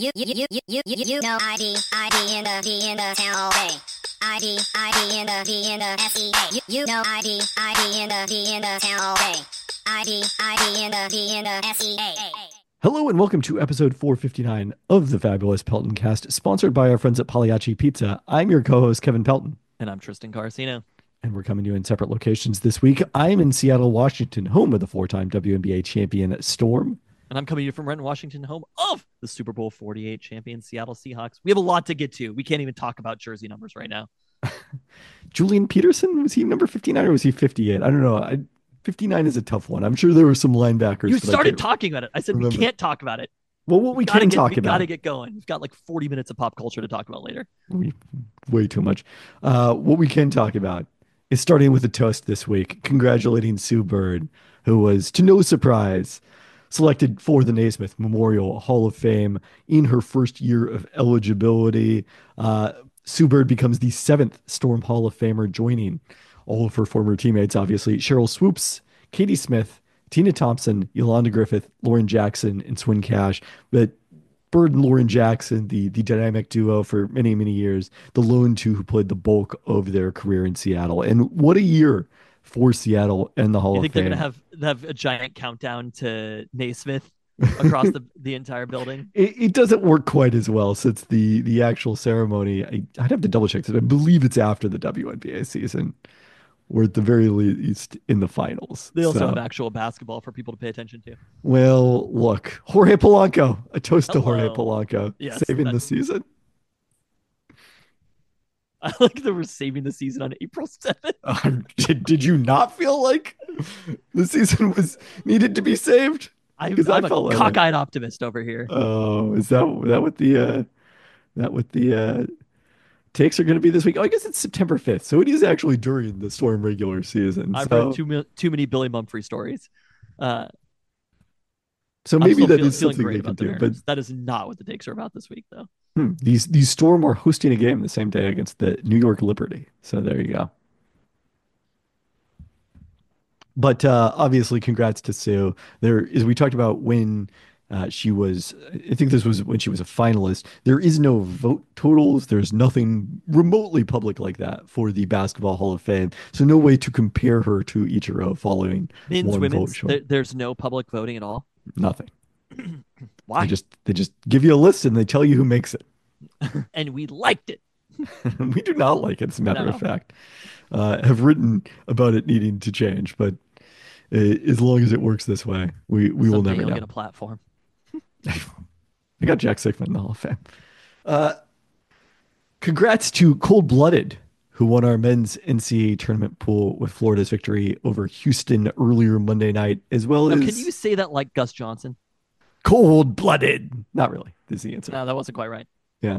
ID in the D in the town all day. ID in the D in the SEA. ID in the D in the town all day. ID in the D in the SEA. Hello and welcome to episode 459 of the Fabulous Pelton Cast, sponsored by our friends at Pagliacci Pizza. I'm your co-host, Kevin Pelton. And I'm Tristan Carcino. And we're coming to you in separate locations this week. I'm in Seattle, Washington, home of the four-time WNBA champion Storm. And I'm coming to you from Renton, Washington, home of the Super Bowl 48 champion Seattle Seahawks. We have a lot to get to. We can't even talk about jersey numbers right now. Julian Peterson, was he number 59 or was he 58? I don't know. 59 is a tough one. I'm sure there were some linebackers. You started talking about it. I said we can't talk about it. Well, what we can talk about. We got to get going. We've got like 40 minutes of pop culture to talk about later. Way too much. What we can talk about is starting with a toast this week, congratulating Sue Bird, who was, to no surprise, selected for the Naismith Memorial Hall of Fame in her first year of eligibility. Sue Bird becomes the seventh Storm Hall of Famer, joining all of her former teammates, obviously, Cheryl Swoops, Katie Smith, Tina Thompson, Yolanda Griffith, Lauren Jackson, and Swin Cash. But Bird and Lauren Jackson, the dynamic duo for many, many years, the lone two who played the bulk of their career in Seattle. And what a year for Seattle and the Hall of Fame. You think they're going to have a giant countdown to Naismith across the entire building? It doesn't work quite as well since the actual ceremony, I'd have to double check this. I believe it's after the WNBA season. Or at the very least in the finals. They also have actual basketball for people to pay attention to. Well, look, Jorge Polanco, a toast to Jorge Polanco, yes, saving the season. I like that we're saving the season on April 7th. Did you not feel like the season was needed to be saved? I'm a cockeyed optimist over here. Oh, is that what the takes are going to be this week? Oh, I guess it's September 5th, so it is actually during the Storm regular season. I've heard too many Billy Mumphrey stories. So maybe that is something they can do. But that is not what the takes are about this week, though. These Storm are hosting a game the same day against the New York Liberty. So there you go. But obviously, congrats to Sue. There, as we talked about when she was, I think this was when she was a finalist. There is no vote totals. There's nothing remotely public like that for the Basketball Hall of Fame. So no way to compare her to Ichiro following men's, women's. There's no public voting at all. Nothing. Why? They just give you a list and they tell you who makes it. And we liked it. We do not like it, as a matter of fact. Have written about it needing to change, but as long as it works this way, we will never know. Get a platform. I got Jack Sikman in the Hall of Fame. Congrats to Cold Blooded, who won our men's NCAA tournament pool with Florida's victory over Houston earlier Monday night, as well as... Can you say that like Gus Johnson? Cold Blooded. Not really. Is the answer. No, that wasn't quite right. Yeah.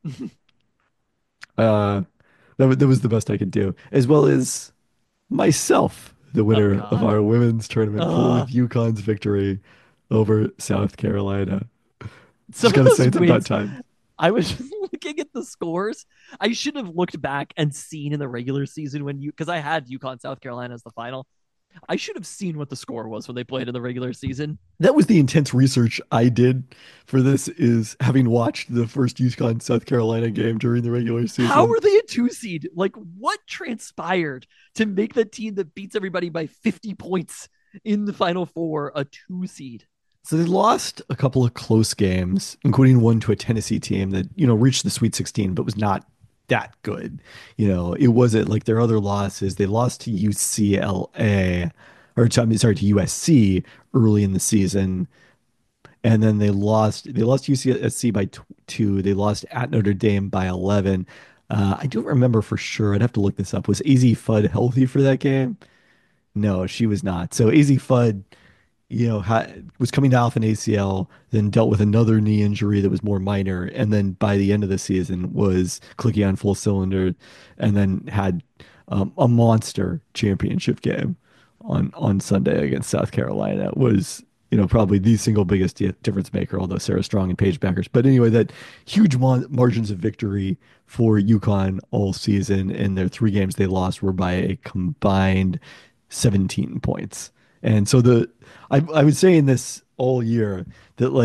That was the best I could do, as well as myself, the winner of our women's tournament pool with UConn's victory over South Carolina. Just gotta say it's about time. I was just looking at the scores. I should have looked back and seen in the regular season because I had UConn South Carolina as the final. I should have seen what the score was when they played in the regular season. That was the intense research I did for this, is having watched the first UConn South Carolina game during the regular season. How were they a 2 seed? Like, what transpired to make the team that beats everybody by 50 points in the Final Four a 2 seed? So they lost a couple of close games, including one to a Tennessee team that, reached the Sweet 16, but was not that good. It wasn't like their other losses. They lost to UCLA, or to USC early in the season. And then they lost UCSC by 2. They lost at Notre Dame by 11. I don't remember for sure. I'd have to look this up. Was AZ Fudd healthy for that game? No, she was not. So AZ Fudd, was coming off an ACL, then dealt with another knee injury that was more minor, and then by the end of the season was clicking on full cylinder, and then had a monster championship game on Sunday against South Carolina. It was, probably the single biggest difference maker, although Sarah Strong and Paige Bueckers. But anyway, that huge margins of victory for UConn all season, and their 3 games they lost were by a combined 17 points. And so I was saying this all year that, like,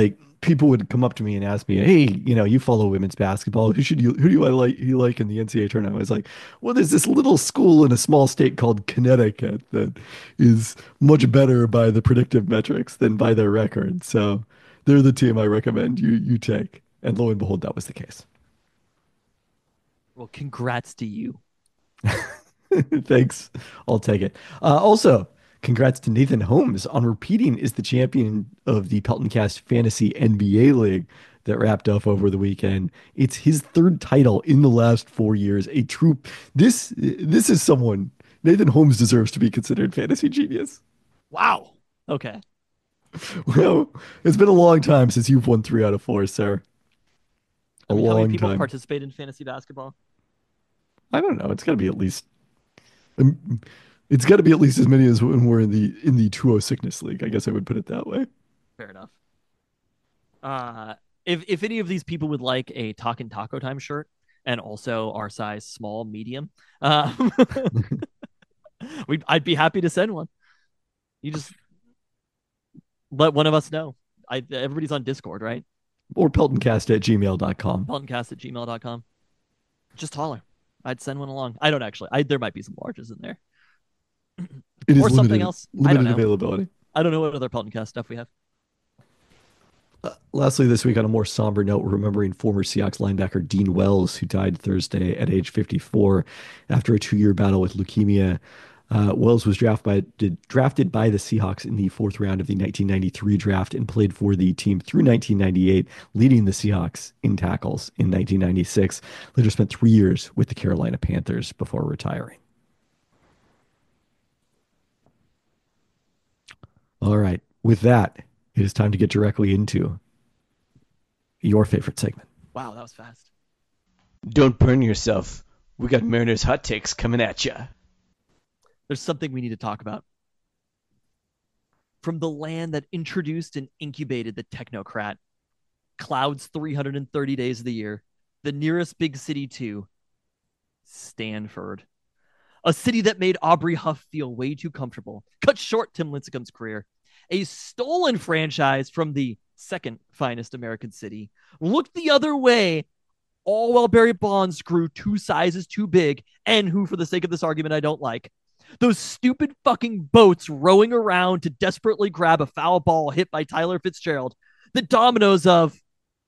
people would come up to me and ask me, "Hey, you follow women's basketball. Who do I like? You like in the NCAA tournament?" I was like, "Well, there's this little school in a small state called Connecticut that is much better by the predictive metrics than by their record. So they're the team I recommend you take." And lo and behold, that was the case. Well, congrats to you. Thanks. I'll take it. Also, congrats to Nathan Holmes on repeating as the champion of the Pelton Cast Fantasy NBA League that wrapped up over the weekend. It's his third title in the last 4 years. A true this is someone Nathan Holmes deserves to be considered fantasy genius. Wow. Okay. Well, it's been a long time since you've won 3 out of 4, sir. I mean, how many Long people time. participate in fantasy basketball? I don't know. It's got to be at least. It's got to be at least as many as when we're in the 2 sickness league. I guess I would put it that way. Fair enough. If any of these people would like a Talkin' Taco Time shirt and also our size small, medium, I'd be happy to send one. You just let one of us know. Everybody's on Discord, right? Or peltoncast@gmail.com. Peltoncast@gmail.com. Just holler. I'd send one along. I don't actually. There might be some larges in there. It is Or something else. I don't Limited know. availability. I don't know what other Peltoncast stuff we have. Lastly, this week on a more somber note, we're remembering former Seahawks linebacker Dean Wells, who died Thursday at age 54 after a 2-year battle with leukemia. Wells was drafted by the Seahawks in the 4th round of the 1993 draft and played for the team through 1998, leading the Seahawks in tackles in 1996. Later spent 3 years with the Carolina Panthers before retiring. All right. With that, it is time to get directly into your favorite segment. Wow, that was fast. Don't burn yourself. We got Mariners hot takes coming at ya. There's something we need to talk about. From the land that introduced and incubated the technocrat, clouds 330 days of the year, the nearest big city to Stanford. A city that made Aubrey Huff feel way too comfortable, cut short Tim Lincecum's career. A stolen franchise from the second finest American city looked the other way, all while Barry Bonds grew 2 sizes too big, and who, for the sake of this argument, I don't like. Those stupid fucking boats rowing around to desperately grab a foul ball hit by Tyler Fitzgerald. The dominoes of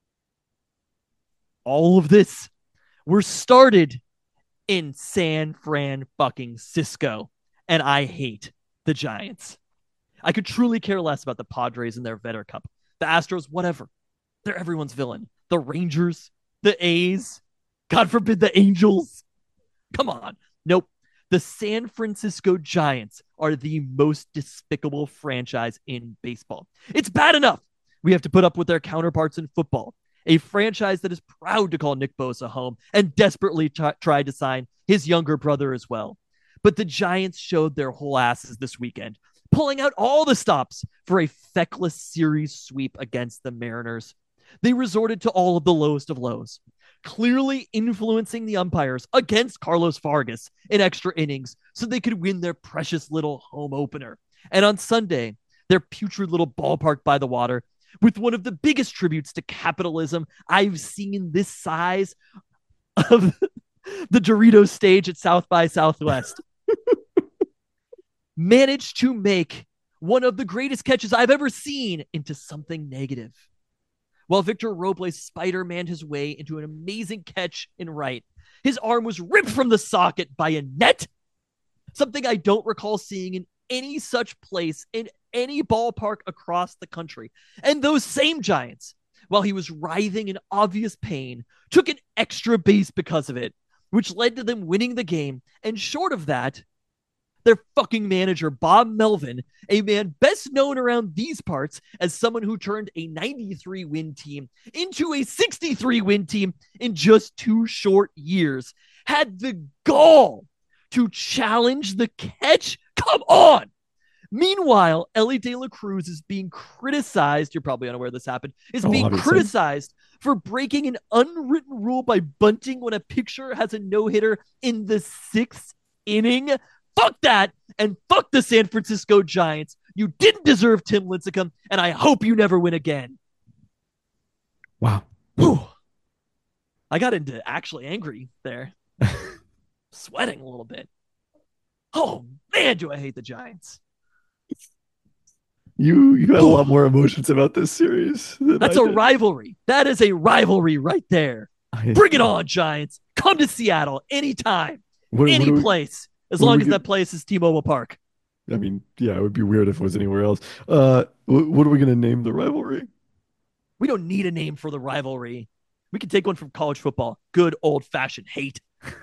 all of this were started in San Fran fucking Cisco, and I hate the Giants. I could truly care less about the Padres and their Vetter Cup. The Astros, whatever. They're everyone's villain. The Rangers, the A's, God forbid the Angels. Come on. Nope. The San Francisco Giants are the most despicable franchise in baseball. It's bad enough we have to put up with their counterparts in football. A franchise that is proud to call Nick Bosa home and desperately tried to sign his younger brother as well. But the Giants showed their whole asses this weekend, pulling out all the stops for a feckless series sweep against the Mariners. They resorted to all of the lowest of lows, clearly influencing the umpires against Carlos Vargas in extra innings so they could win their precious little home opener. And on Sunday, their putrid little ballpark by the water, with one of the biggest tributes to capitalism I've seen this size of the Doritos stage at South by Southwest, managed to make one of the greatest catches I've ever seen into something negative. While Victor Robles Spider-Man his way into an amazing catch in right, his arm was ripped from the socket by a net, something I don't recall seeing in any such place in any ballpark across the country. And those same Giants, while he was writhing in obvious pain, took an extra base because of it, which led to them winning the game. And short of that, their fucking manager, Bob Melvin, a man best known around these parts as someone who turned a 93-win team into a 63-win team in just 2 short years, had the gall to challenge the catch. Come on! Meanwhile, Ellie De La Cruz is being criticized. You're probably unaware this happened. Is being obviously. criticized for breaking an unwritten rule by bunting when a pitcher has a no-hitter in the 6th inning. Fuck that, and fuck the San Francisco Giants. You didn't deserve Tim Lincecum, and I hope you never win again. Wow. Whew. I got into actually angry there, sweating a little bit. Oh man, do I hate the Giants. You had a lot Whew. more emotions about this series than That's I a did. rivalry. That is a rivalry right there. I, Bring it on, Giants. Come to Seattle anytime, what any do we place, as what do long we as get? that place is T-Mobile Park. I mean, yeah, it would be weird if it was anywhere else. What are we gonna name the rivalry? We don't need a name for the rivalry. We can take one from college football. Good old fashioned hate.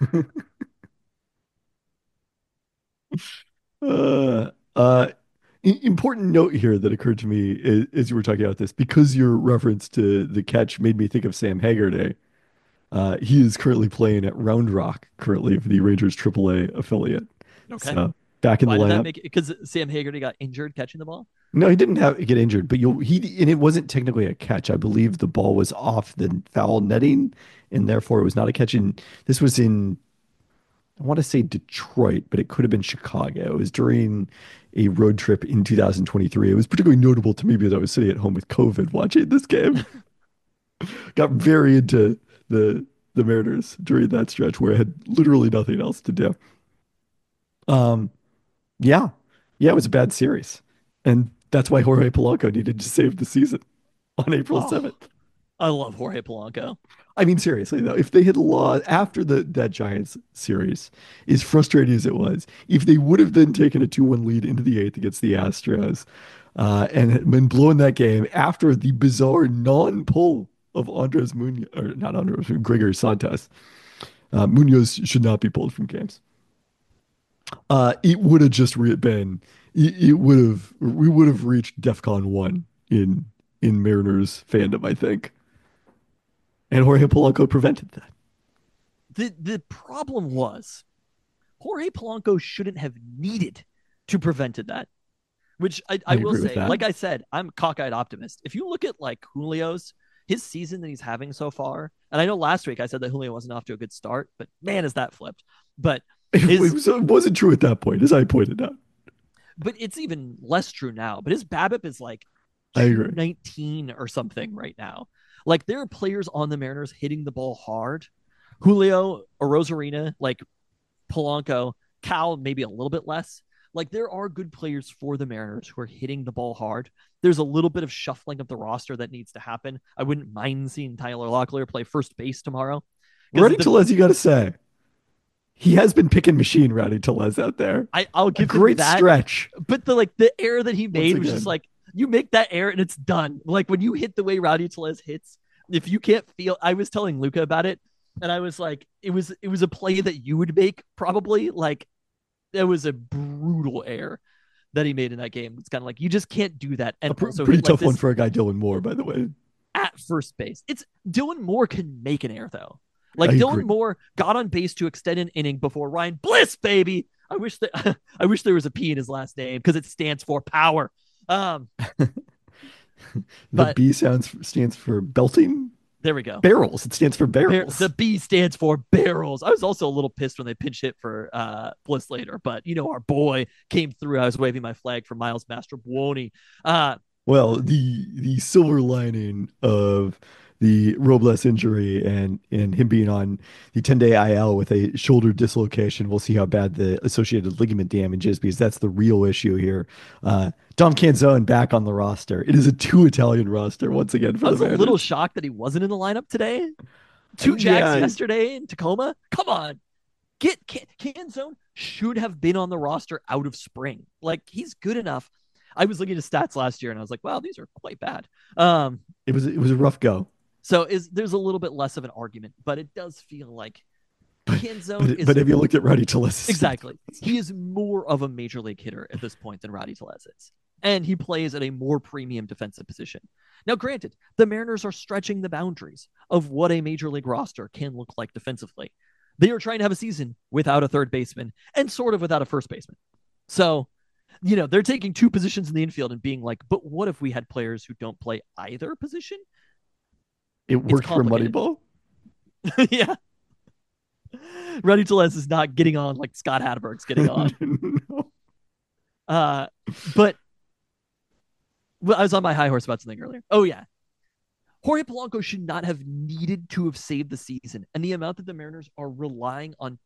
uh, uh, important note here that occurred to me as you were talking about this, because your reference to the catch made me think of Sam Haggerty. He is currently playing at Round Rock, currently for the Rangers AAA affiliate. Okay. So back in the Why did that lineup. make it? Because Sam Haggerty got injured catching the ball? No, he didn't have get injured, but and it wasn't technically a catch. I believe the ball was off the foul netting, and therefore it was not a catch. And this was in, I want to say Detroit, but it could have been Chicago. It was during a road trip in 2023. It was particularly notable to me because I was sitting at home with COVID watching this game. Got very into the Mariners during that stretch where I had literally nothing else to do. Um, yeah, yeah, it was a bad series, and that's why Jorge Polanco needed to save the season on April Oh, 7th. I love Jorge Polanco. I mean, seriously though, if they had lost after that Giants series, as frustrating as it was, if they would have then taken a 2-1 lead into the eighth against the Astros, and had been blowing that game after the bizarre non-pull of Andres Munoz, or not Andres, Gregory Santos, Munoz should not be pulled from games. It would have just been, it would have, we would have reached DEFCON 1 in Mariners fandom, I think. And Jorge Polanco prevented that. The problem was Jorge Polanco shouldn't have needed to prevented that. Which I I will agree with say, that. like I said, I'm a cockeyed optimist. If you look at like Julio's his season that he's having so far, and I know last week I said that Julio wasn't off to a good start, but man, is that flipped. But his It wasn't true at that point, as I pointed out. but it's even less true now. But his BABIP is like I agree. 219 or something right now. Like there are players on the Mariners hitting the ball hard. Julio, Rosarina, like Polanco, Cal, maybe a little bit less. Like there are good players for the Mariners who are hitting the ball hard. There's a little bit of shuffling of the roster that needs to happen. I wouldn't mind seeing Tyler Locklear play first base tomorrow. Rowdy The, Tellez, you got to say, he has been picking machine Rowdy Tellez out there. I'll A give him great that. stretch. But the error that he Once made was just again. like you make that error and it's done. Like when you hit the way Rowdy Tellez hits, if you can't feel, I was telling Luca about it, and I was like, it was a play that you would make probably. Like it was a brutal error that he made in that game. It's kind of like you just can't do that. And also Pretty hit like tough one this for a guy Dylan Moore, by the way. at first base. It's Dylan Moore can make an error though. I Like Dylan agree. Moore got on base to extend an inning before Ryan Bliss, baby. I wish that I wish there was a P in his last name because it stands for power. Um, The but B stands for belting there we go. barrels. It stands for barrels. The B stands for barrels. I was also a little pissed when they pinch hit for Bliss later, but you know our boy came through. I was waving my flag for Miles Mastrobuoni. Well, the silver lining of the Robles injury and him being on the 10-day IL with a shoulder dislocation, we'll see how bad the associated ligament damage is because that's the real issue here. Dom Canzone back on the roster. It is a two Italian roster once again for I the was a Mariners. little shocked that he wasn't in the lineup today. Two jacks yesterday in Tacoma. Come on. Canzone should have been on the roster out of spring. Like he's good enough. I was looking at his stats last year and I was like, wow, these are quite bad. It was a rough go. So there's a little bit less of an argument, but it does feel like Canzone is. But have you looked at Rowdy Tellez? Exactly. He is more of a major league hitter at this point than Rowdy Tellez is. And he plays at a more premium defensive position. Now, granted, the Mariners are stretching the boundaries of what a major league roster can look like defensively. They are trying to have a season without a third baseman and sort of without a first baseman. So, you know, they're taking two positions in the infield and being like, but what if we had players who don't play either position? It worked for complicated. Moneyball. Yeah. Rowdy Tellez is not getting on like Scott Hatterberg's getting on. No. But well, I was on my high horse about something earlier. Oh yeah. Jorge Polanco should not have needed to have saved the season. And the amount that the Mariners are relying on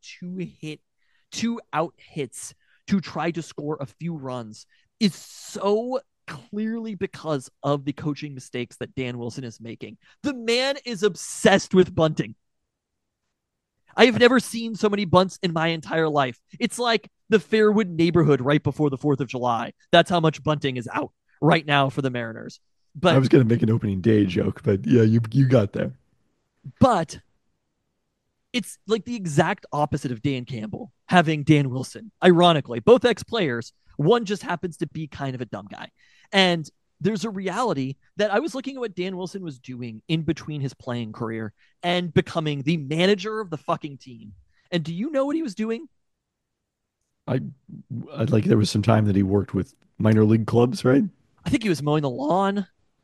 two out hits to try to score a few runs is so clearly because of the coaching mistakes that Dan Wilson is making. The man is obsessed with bunting. I have never seen so many bunts in my entire life. It's like the Fairwood neighborhood right before the 4th of July. That's how much bunting is out right now for the Mariners. But I was going to make an opening day joke, but yeah, you got there. But it's like the exact opposite of Dan Campbell having Dan Wilson. Ironically, both ex-players, one just happens to be kind of a dumb guy. And there's a reality that I was looking at what Dan Wilson was doing in between his playing career and becoming the manager of the fucking team. And do you know what he was doing? I like there was some time that he worked with minor league clubs, right? I think he was mowing the lawn.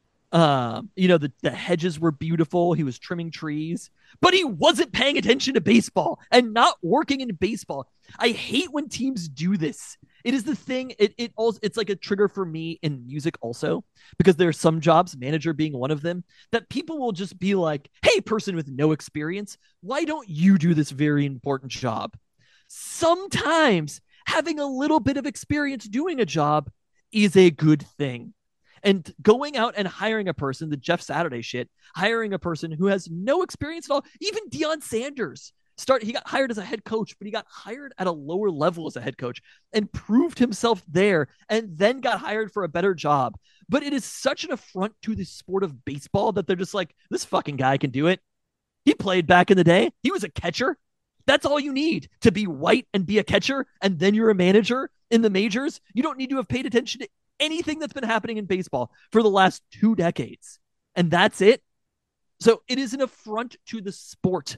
The hedges were beautiful. He was trimming trees, but he wasn't paying attention to baseball and not working in baseball. I hate when teams do this. It is the thing. It's like a trigger for me in music also, because there are some jobs, manager being one of them, that people will just be like, hey, person with no experience, why don't you do this very important job? Sometimes having a little bit of experience doing a job is a good thing. And going out and hiring a person, the Jeff Saturday shit, hiring a person who has no experience at all, even Deion Sanders, he got hired as a head coach, but he got hired at a lower level as a head coach and proved himself there and then got hired for a better job. But it is such an affront to the sport of baseball that they're just like, this fucking guy can do it. He played back in the day. He was a catcher. That's all you need to be white and be a catcher, and then you're a manager in the majors. You don't need to have paid attention to anything that's been happening in baseball for the last 2 decades. And that's it. So it is an affront to the sport.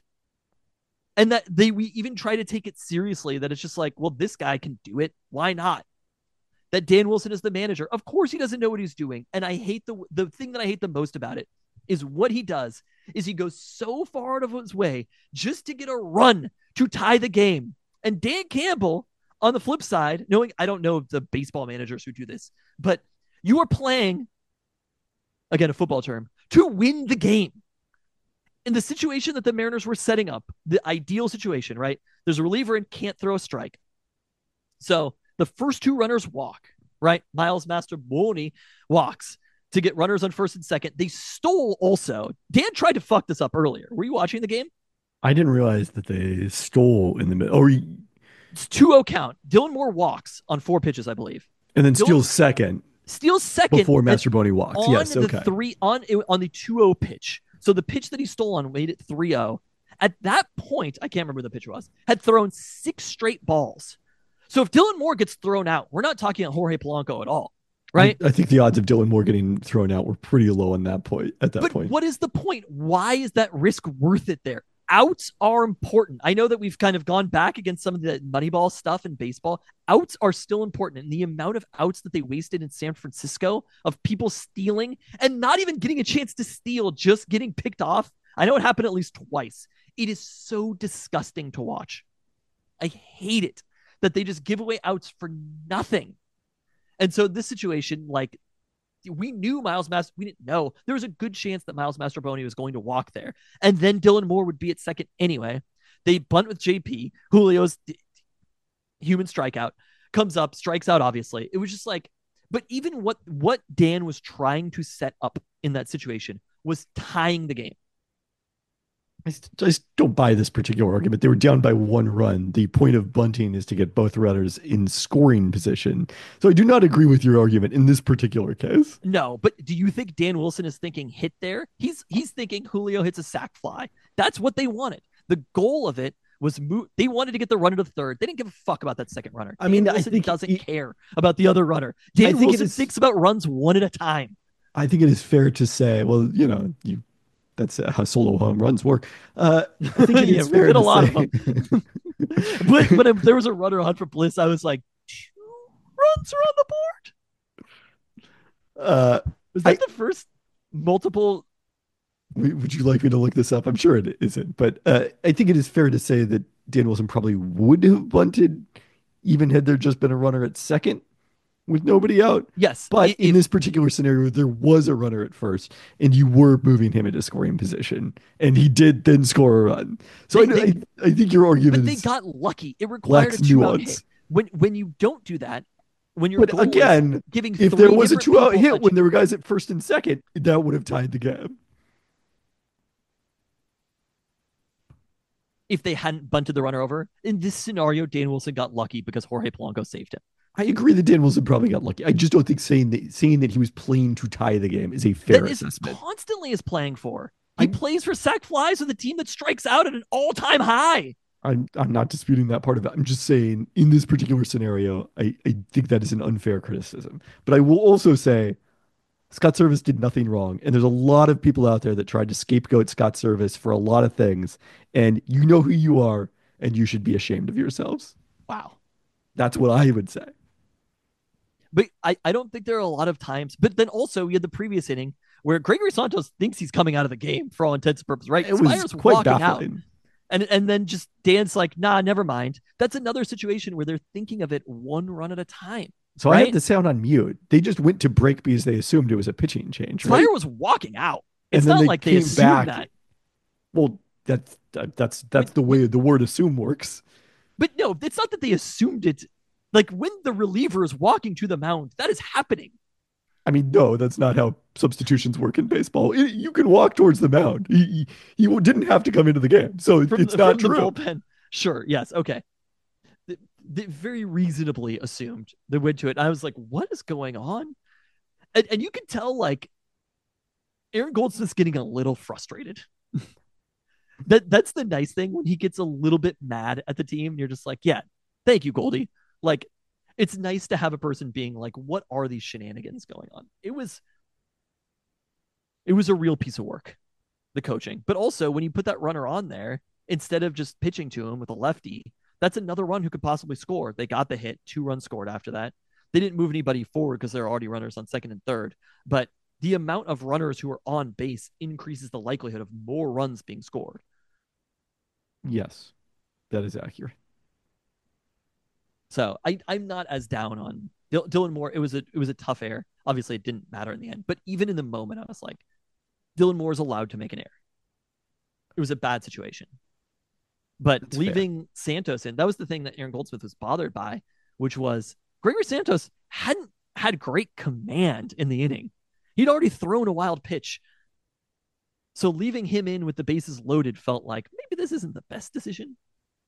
And that we even try to take it seriously, that it's just like, well, this guy can do it. Why not? That Dan Wilson is the manager. Of course he doesn't know what he's doing. And I hate the thing that I hate the most about it is what he does is he goes so far out of his way just to get a run to tie the game. And Dan Campbell, on the flip side, knowing I don't know the baseball managers who do this, but you are playing, again, a football term, to win the game. In the situation that the Mariners were setting up, the ideal situation, right? There's a reliever and can't throw a strike. So the first 2 runners walk, right? Miles Mastrobuoni walks to get runners on first and second. They stole also. Dan tried to fuck this up earlier. Were you watching the game? I didn't realize that they stole in the middle. Or it's 2-0 count. Dylan Moore walks on 4 pitches, I believe. And then steals second before Mastrobuoni walks. Yes, okay. On the 2-0 pitch. So the pitch that he stole on made it 3-0. At that point, I can't remember who the pitcher was, had thrown 6 straight balls. So if Dylan Moore gets thrown out, we're not talking about Jorge Polanco at all, right? I think the odds of Dylan Moore getting thrown out were pretty low on that point. But what is the point? Why is that risk worth it there? Outs are important. I know that we've kind of gone back against some of the Moneyball stuff in baseball. Outs are still important. And the amount of outs that they wasted in San Francisco of people stealing and not even getting a chance to steal, just getting picked off. I know it happened at least twice. It is so disgusting to watch. I hate it that they just give away outs for nothing. And so this situation, like, we knew we didn't know. There was a good chance that Miles Mastrobuoni was going to walk there. And then Dylan Moore would be at second anyway. They bunt with JP. Julio's human strikeout comes up, strikes out, obviously. It was just like, but even what Dan was trying to set up in that situation was tying the game. I just don't buy this particular argument. They were down by 1 run. The point of bunting is to get both runners in scoring position. So I do not agree with your argument in this particular case. No, but do you think Dan Wilson is thinking hit there? He's thinking Julio hits a sac fly. That's what they wanted. The goal of it was they wanted to get the runner to third. They didn't give a fuck about that second runner. Dan Wilson doesn't care about the other runner. Dan Wilson thinks about runs one at a time. I think it is fair to say, well, that's how solo home runs work. I think it is fair to say. Of them. but if there was a runner on for Bliss, I was like, 2 runs are on the board. Was that the first multiple? Would you like me to look this up? I'm sure it isn't, but I think it is fair to say that Dan Wilson probably would have bunted even had there just been a runner at second. with nobody out. Yes, But in if this particular scenario, there was a runner at first, and you were moving him into scoring position, and he did then score a run. So I think your but argument they is got lucky. It required a lacks two-out hit. nuance. When you don't do that, when your But goal is again, giving if there three was a different two-out people hit a when there were guys at first and second, that would have tied the game. if they hadn't bunted the runner over. In this scenario, Dan Wilson got lucky because Jorge Polanco saved him. I agree that Dan Wilson probably got lucky. I just don't think saying that he was playing to tie the game is a fair That is assessment. constantly is playing for. He plays for sack flies with a team that strikes out at an all-time high. I'm not disputing that part of it. I'm just saying in this particular scenario, I think that is an unfair criticism. But I will also say Scott Service did nothing wrong. And there's a lot of people out there that tried to scapegoat Scott Service for a lot of things. And you know who you are, and you should be ashamed of yourselves. Wow. That's what I would say. But I don't think there are a lot of times. But then also, we had the previous inning where Gregory Santos thinks he's coming out of the game for all intents and purposes, right? It was Spires quite walking baffling. out. And then just Dan's like, nah, never mind. That's another situation where they're thinking of it one run at a time. So right? I had the sound on mute. They just went to break because they assumed it was a pitching change. Right? Spire was walking out. And It's then not they like they came assumed back. that. Well, that's the way the word assume works. But no, it's not that they assumed it. Like when the reliever is walking to the mound, that is happening. I mean, no, that's not how substitutions work in baseball. You can walk towards the mound. He didn't have to come into the game, so it's not true. The bullpen. Sure. Yes. Okay. They very reasonably assumed they went to it. I was like, what is going on? And you can tell, like, Aaron Goldsmith's getting a little frustrated. That's the nice thing when he gets a little bit mad at the team. You're just like, yeah, thank you, Goldie. Like, it's nice to have a person being like, what are these shenanigans going on? It was a real piece of work, the coaching. But also, when you put that runner on there, instead of just pitching to him with a lefty, that's another run who could possibly score. They got the hit, 2 runs scored after that. They didn't move anybody forward because there are already runners on second and third. But the amount of runners who are on base increases the likelihood of more runs being scored. Yes, that is accurate. So I'm not as down on Dylan Moore. It was a tough error. Obviously, it didn't matter in the end. But even in the moment, I was like, Dylan Moore is allowed to make an error. It was a bad situation. But that's leaving fair. Santos in, that was the thing that Aaron Goldsmith was bothered by, which was Gregory Santos hadn't had great command in the inning. He'd already thrown a wild pitch. So leaving him in with the bases loaded felt like maybe this isn't the best decision.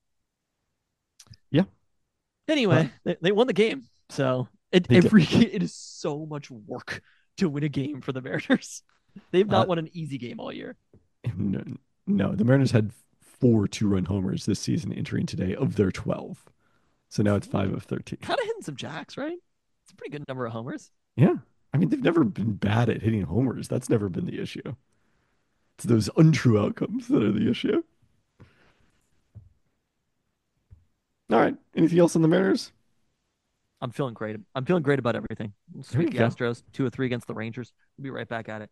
Yeah. Anyway, they won the game. So it is so much work to win a game for the Mariners. They've not won an easy game all year. No, the Mariners had 4 2-run homers this season entering today of their 12. So now it's 5 of 13. Kind of hitting some jacks, right? It's a pretty good number of homers. Yeah. I mean, they've never been bad at hitting homers. That's never been the issue. It's those untrue outcomes that are the issue. All right. Anything else on the Mariners? I'm feeling great. I'm feeling great about everything. Sweep the Astros, 2-3 against the Rangers. We'll be right back at it.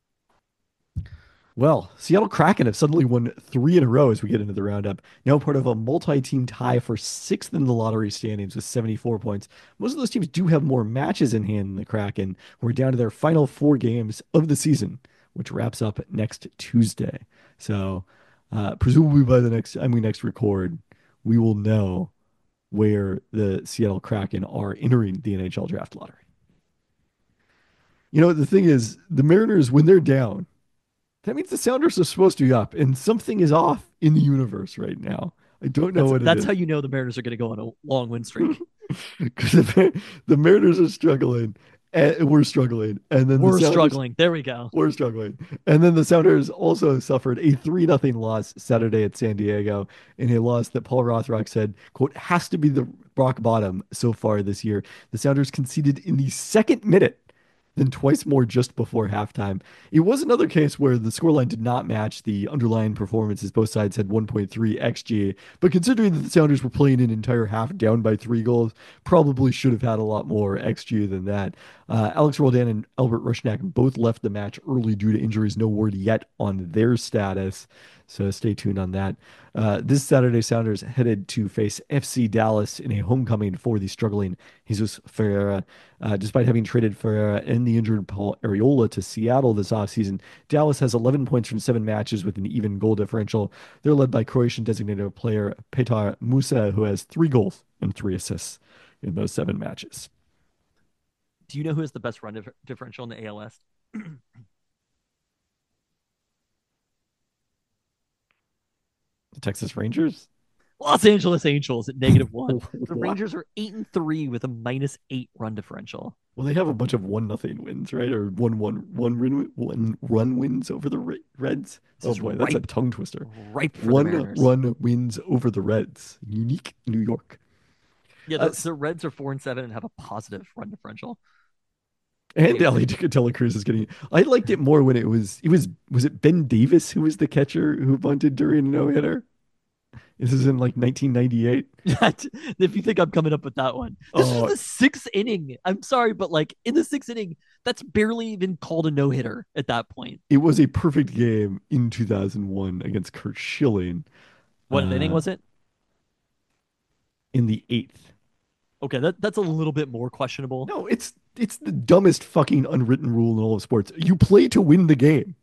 Well, Seattle Kraken have suddenly won 3 in a row as we get into the roundup. Now part of a multi-team tie for 6th in the lottery standings with 74 points. Most of those teams do have more matches in hand than the Kraken. We're down to their final 4 games of the season, which wraps up next Tuesday. So presumably by the next time we next record, we will know where the Seattle Kraken are entering the NHL draft lottery. You know, the thing is, the Mariners, when they're down, that means the Sounders are supposed to be up, and something is off in the universe right now. I don't know what it is. That's how you know the Mariners are going to go on a long win streak. Because the Mariners are struggling, and we're struggling, and then we're struggling. There we go. We're struggling, and then the Sounders also suffered a 3-0 loss Saturday at San Diego in a loss that Paul Rothrock said, "quote has to be the rock bottom so far this year." The Sounders conceded in the 2nd minute then twice more just before halftime. It was another case where the scoreline did not match the underlying performances. Both sides had 1.3 XG, but considering that the Sounders were playing an entire half down by 3 goals, probably should have had a lot more XG than that. Alex Roldan and Albert Rushnak both left the match early due to injuries. No word yet on their status, so stay tuned on that. This Saturday, Sounders headed to face FC Dallas in a homecoming for the struggling Jesus Ferreira. Despite having traded Ferreira and the injured Paul Areola to Seattle this offseason, Dallas has 11 points from 7 matches with an even goal differential. They're led by Croatian designated player Petar Musa, who has 3 goals and 3 assists in those 7 matches. Do you know who has the best run differential in the ALS? The Texas Rangers? Los Angeles Angels at -1. The Wow. Rangers are 8-3 with a -8 run differential. Well, they have a bunch of 1-0 wins, right? Or one run wins over the Reds. This Oh is boy, that's a ripe, tongue twister. ripe for the One Mariners. run wins over the Reds. Unique New York. Yeah, Uh, the Reds are 4-7 and have a positive run differential. And Ellie De La Cruz is getting. I liked it more when was it Ben Davis who was the catcher who bunted during a no-hitter? This is in like 1998. If you think I'm coming up with that one, this Oh, was the 6th inning. I'm sorry, but like in the 6th inning, that's barely even called a no hitter at that point. it was a perfect game in 2001 against Kurt Schilling. What inning uh, was it? in the 8th. Okay, that's a little bit more questionable. No, it's the dumbest fucking unwritten rule in all of sports. You play to win the game.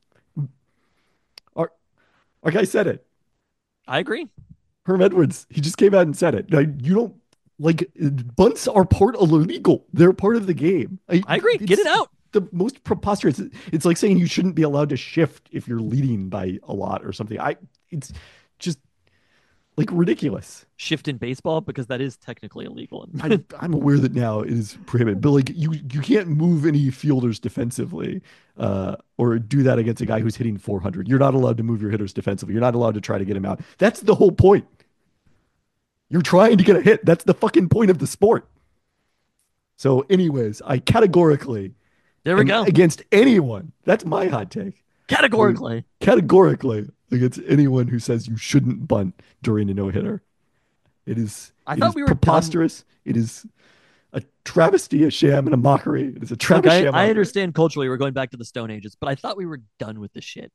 Our our guy said it. I agree. Herm Edwards, he just came out and said it. Now, you don't like bunts are part of illegal. They're part of the game. I agree. Get it out. The most preposterous. It's like saying you shouldn't be allowed to shift if you're leading by a lot or something. It's just like ridiculous. Shift in baseball because that is technically illegal. I'm aware that now it is prohibited, but like you can't move any fielders defensively, or do that against a guy who's hitting 400. You're not allowed to move your hitters defensively. You're not allowed to try to get him out. That's the whole point. You're trying to get a hit. That's the fucking point of the sport. So, anyways, I categorically There we am go. against anyone. That's my hot take. Categorically. Categorically against anyone who says you shouldn't bunt during a no-hitter. It is I it thought is we were done. preposterous. It is a travesty, a sham, and a mockery. It is a Look, travesty. I mockery. understand culturally we're going back to the Stone Ages, but I thought we were done with this shit.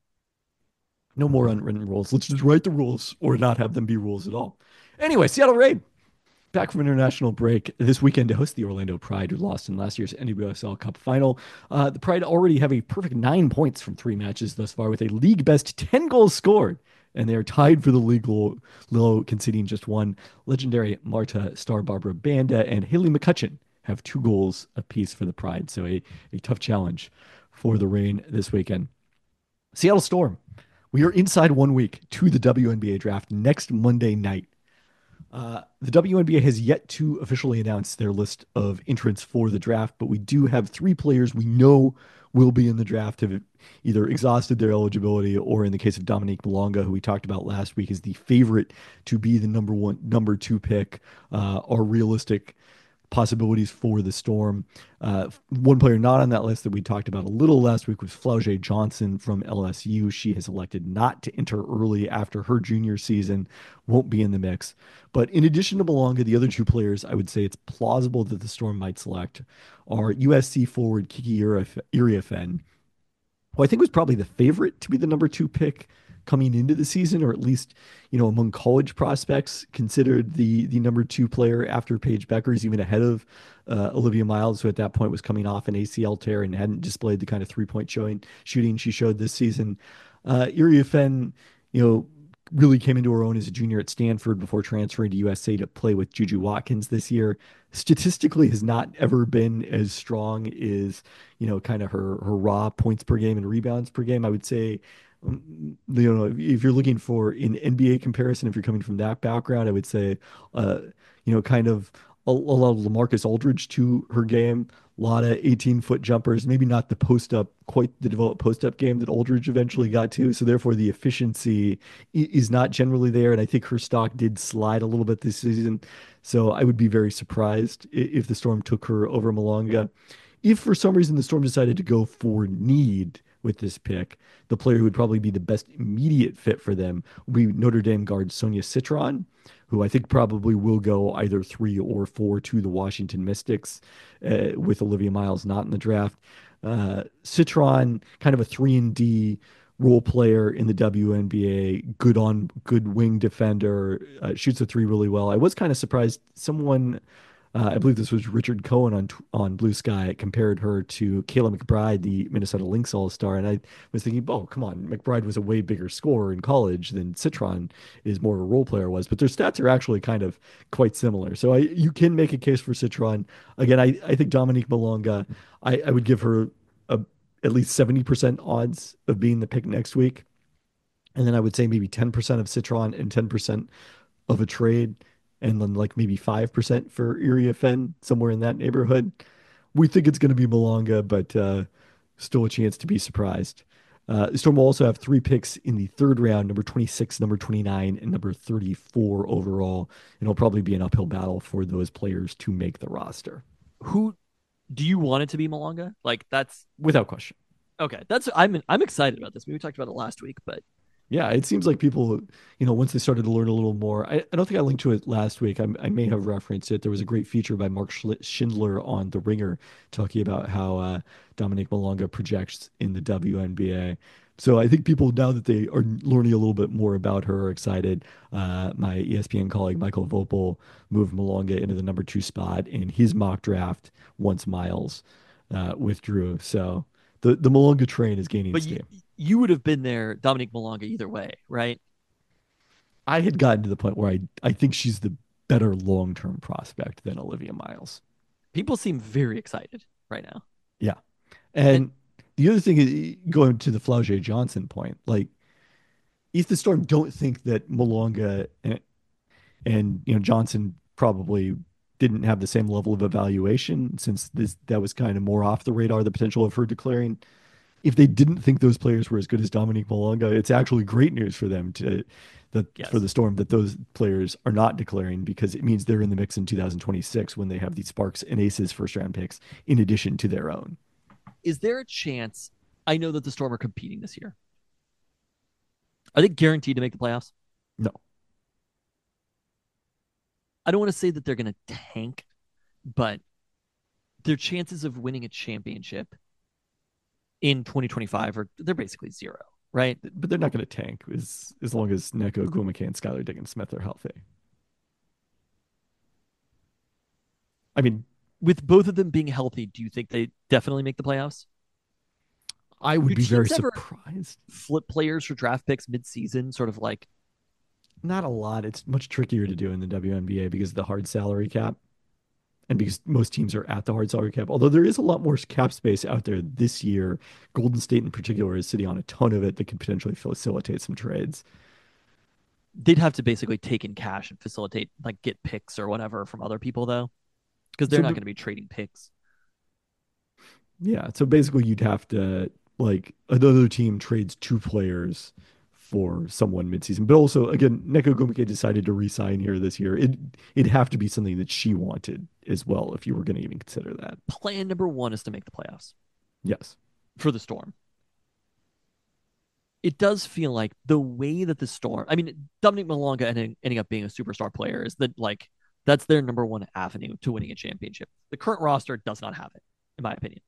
No more unwritten rules. Let's just write the rules or not have them be rules at all. Anyway, Seattle Raid back from international break this weekend to host the Orlando Pride, who lost in last year's NWSL Cup final. The Pride already have a perfect 9 points from 3 matches thus far, with a league best 10 goals scored, and they are tied for the league low, conceding just one. Legendary Marta Star Barbara Banda and Haley McCutcheon have 2 goals apiece for the Pride, so a tough challenge for the Reign this weekend. Seattle Storm. We are inside 1 week to the WNBA draft next Monday night. The WNBA has yet to officially announce their list of entrants for the draft, but we do have 3 players we know will be in the draft, have either exhausted their eligibility, or in the case of Dominique Malonga, who we talked about last week, is the favorite to be the number 2 pick, are realistic possibilities for the Storm. One player not on that list that we talked about a little last week was Flau'jae Johnson from LSU. She has elected not to enter early after her junior season, won't be in the mix. But in addition to Malonga, the other 2 players I would say it's plausible that the Storm might select are USC forward Kiki Iriafen, who I think was probably the favorite to be the number 2 pick coming into the season, or at least, among college prospects, considered the number 2 player after Paige Beckers, even ahead of Olivia Miles, who at that point was coming off an ACL tear and hadn't displayed the kind of 3-point shooting she showed this season. Iriafen, really came into her own as a junior at Stanford before transferring to USA to play with Juju Watkins this year. Statistically has not ever been as strong as, kind of her raw points per game and rebounds per game. I would say, if you're looking for an NBA comparison, if you're coming from that background, I would say, kind of a lot of LaMarcus Aldridge to her game, a lot of 18-foot jumpers, maybe not quite the developed post-up game that Aldridge eventually got to. So therefore the efficiency is not generally there. And I think her stock did slide a little bit this season. So I would be very surprised if the Storm took her over Malonga. if for some reason the Storm decided to go for need with this pick, the player who would probably be the best immediate fit for them would be Notre Dame guard Sonia Citron, who I think probably will go either 3 or 4 to the Washington Mystics, with Olivia Miles not in the draft. Citron, kind of a 3-and-D role player in the WNBA, good wing defender, shoots a three really well. I was kind of surprised someone, I believe this was Richard Cohen on Blue Sky, compared her to Kayla McBride, the Minnesota Lynx All-Star, and I was thinking, oh, come on, McBride was a way bigger scorer in college than Citron is more of a role player was, but their stats are actually kind of quite similar. So you can make a case for Citron. Again, I think Dominique Malonga, I would give her a, at least 70% odds of being the pick next week. And then I would say maybe 10% of Citron and 10% of a trade, and then like maybe 5% for Iria Fenn, somewhere in that neighborhood. We think it's going to be Malonga, but still a chance to be surprised. Storm will also have 3 picks in the third round, number 26, number 29, and number 34 overall. And it'll probably be an uphill battle for those players to make the roster. Who do you want it to be, Malonga? Like that's Without question. okay. I'm excited about this. We talked about it last week, but Yeah, it seems like people, once they started to learn a little more, I don't think I linked to it last week. I may have referenced it. There was a great feature by Mark Schindler on The Ringer talking about how Dominique Malonga projects in the WNBA. So I think people, now that they are learning a little bit more about her, are excited. My ESPN colleague, Michael Vopel, moved Malonga into the number 2 spot in his mock draft once Miles withdrew. So the Malonga train is gaining but steam. You would have been there, Dominique Malonga, either way, right? I had gotten to the point where I think she's the better long-term prospect than Olivia Miles. People seem very excited right now. Yeah. And the other thing is, going to the Flau'jae Johnson point, like if the Storm don't think that Malonga and Johnson probably didn't have the same level of evaluation, since that was kind of more off the radar, the potential of her declaring. If they didn't think those players were as good as Dominique Malonga, it's actually great news for them for the Storm that those players are not declaring, because it means they're in the mix in 2026 when they have these Sparks and Aces first round picks in addition to their own. Is there a chance? I know that the Storm are competing this year. Are they guaranteed to make the playoffs? No. I don't want to say that they're going to tank, but their chances of winning a championship in 2025 they're basically zero, right? But they're not going to tank as long as Nneka Ogwumike and Skylar Diggins-Smith are healthy. I mean, with both of them being healthy, do you think they definitely make the playoffs? I would be very surprised. Flip players for draft picks mid-season, sort of like. Not a lot. It's much trickier to do in the WNBA because of the hard salary cap, and because most teams are at the hard salary cap. Although there is a lot more cap space out there this year. Golden State in particular is sitting on a ton of it that could potentially facilitate some trades. They'd have to basically take in cash and facilitate, like get picks or whatever from other people, though, because they're not going to be trading picks. Yeah, so basically you'd have to, like, another team trades 2 players for someone midseason. But also, again, Nneka Ogwumike decided to re-sign here this year. It'd have to be something that she wanted as well if you were going to even consider that. Plan number 1 is to make the playoffs. Yes. For the Storm. It does feel like the way that the Storm, I mean, Dominique Malonga ending up being a superstar player is that, like, that's their number 1 avenue to winning a championship. The current roster does not have it, in my opinion.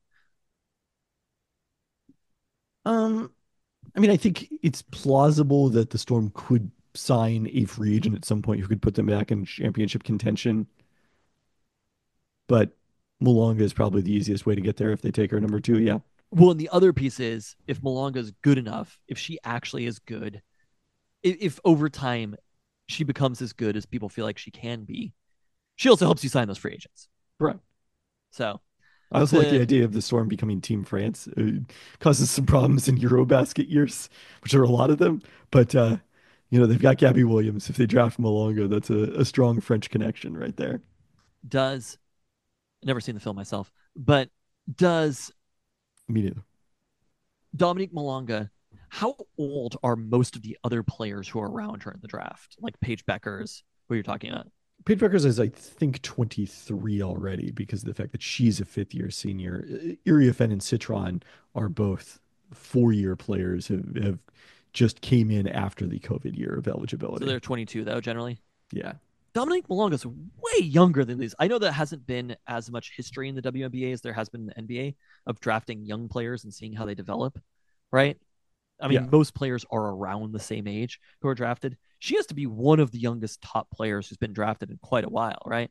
I mean, I think it's plausible that the Storm could sign a free agent at some point who could put them back in championship contention. But Malonga is probably the easiest way to get there if they take her number 2. Yeah. Well, and the other piece is, if Malonga is good enough, if she actually is good, if over time she becomes as good as people feel like she can be, she also helps you sign those free agents. Right. So I also like the idea of the Storm becoming Team France. It causes some problems in Eurobasket years, which are a lot of them. But, they've got Gabby Williams. If they draft Malonga, that's a strong French connection right there. Never seen the film myself, but does Me neither. Dominique Malonga, how old are most of the other players who are around her in the draft? Like Paige Beckers, who you're talking about? Paige Bueckers is, I think, 23 already because of the fact that she's a fifth-year senior. Iriafen and Citron are both four-year players who have just came in after the COVID year of So eligibility. they're 22 though, generally. Yeah. Dominique Malonga's way younger than these. I know that hasn't been as much history in the WNBA as there has been in the NBA of drafting young players and seeing how they develop, right? I mean, Yeah. most players are around the same age who are drafted. She has to be one of the youngest top players who's been drafted in quite a while, right?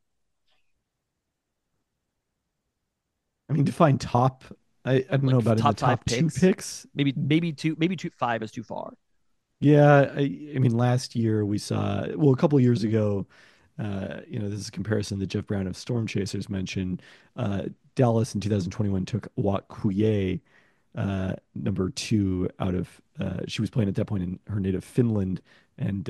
I mean, define top. I don't know Like about in the top five top two picks. picks. Maybe two five is too far. Yeah, I mean, last year we saw, well, a couple of years ago, this is a comparison that Jeff Brown of Storm Chasers mentioned. Dallas in 2021 took Wat Kuye, number two out of, she was playing at that point in her native Finland. And,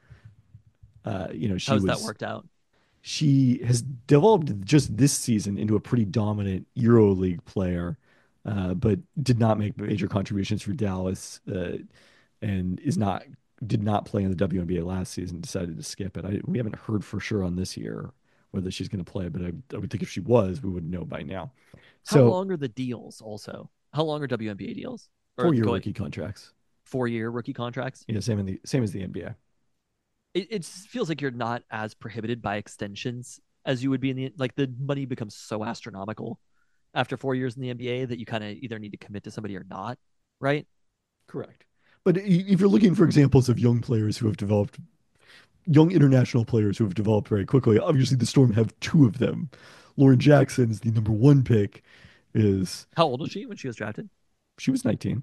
How's that worked out? she has developed just this season into a pretty dominant EuroLeague player, but did not make major contributions for Dallas. And did not play in the WNBA last season, decided to skip it. We haven't heard for sure on this year whether she's going to play, but I would think if she was, we would know by now. How So long are the deals also? How long are WNBA deals? Or 4-year rookie contracts. 4-year rookie contracts? Yeah, same as the NBA. It feels like you're not as prohibited by extensions as you would be in the money becomes so astronomical after 4 years in the NBA that you kind of either need to commit to somebody or not, right? Correct. But if you're looking for examples of young players who have developed, young international players who have developed very quickly, obviously the Storm have two of them. Lauren Jackson is the number one pick. How old was she when she was drafted? She was 19.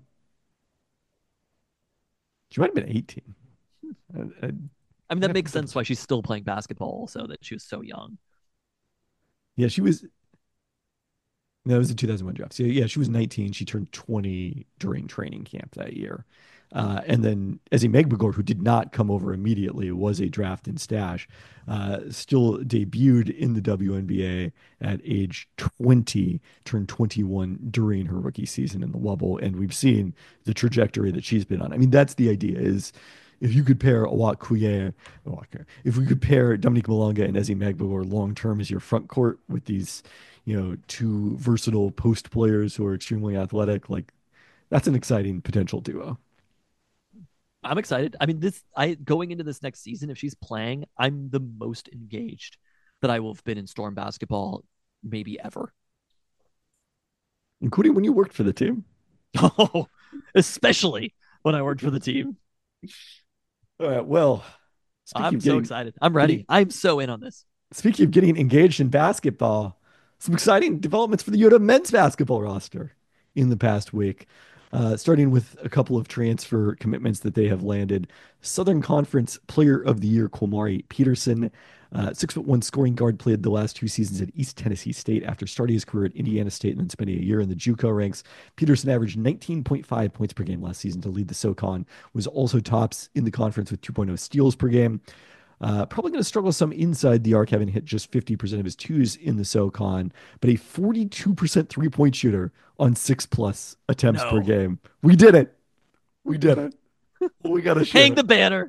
She might have been 18. I mean, that makes sense why she's still playing basketball also, that she was so young. Yeah, she was. No, it was the 2001 draft. So yeah, she was 19. She turned 20 during training camp that year. And then Ezi Megbagor, who did not come over immediately, was a draft and stash, still debuted in the WNBA at age 20, turned 21 during her rookie season in the Wubble. And we've seen the trajectory that she's been on. I mean, that's the idea is if you could pair Awak Kuye, if we could pair Dominique Malonga and Ezi Megbagor long-term as your front court with these, two versatile post players who are extremely athletic, like that's an exciting potential duo. I'm excited. I mean, going into this next season, if she's playing, I'm the most engaged that I will have been in Storm basketball maybe ever. Including when you worked for the team. Oh, especially when I worked for the team. All right. Well, I'm so excited. I'm ready. I'm so in on this. Speaking of getting engaged in basketball, some exciting developments for the Yoda men's basketball roster in the past week. Starting with a couple of transfer commitments that they have landed. Southern Conference Player of the Year, Kwamari Peterson, 6'1" scoring guard, played the last 2 seasons at East Tennessee State after starting his career at Indiana State and then spending a year in the JUCO ranks. Peterson averaged 19.5 points per game last season to lead the SoCon, was also tops in the conference with 2.0 steals per game. Probably going to struggle some inside the arc, having hit just 50% of his twos in the SoCon, but a 42% three-point shooter on 6+ attempts per game. We did it. We did it. We got to hang the banner.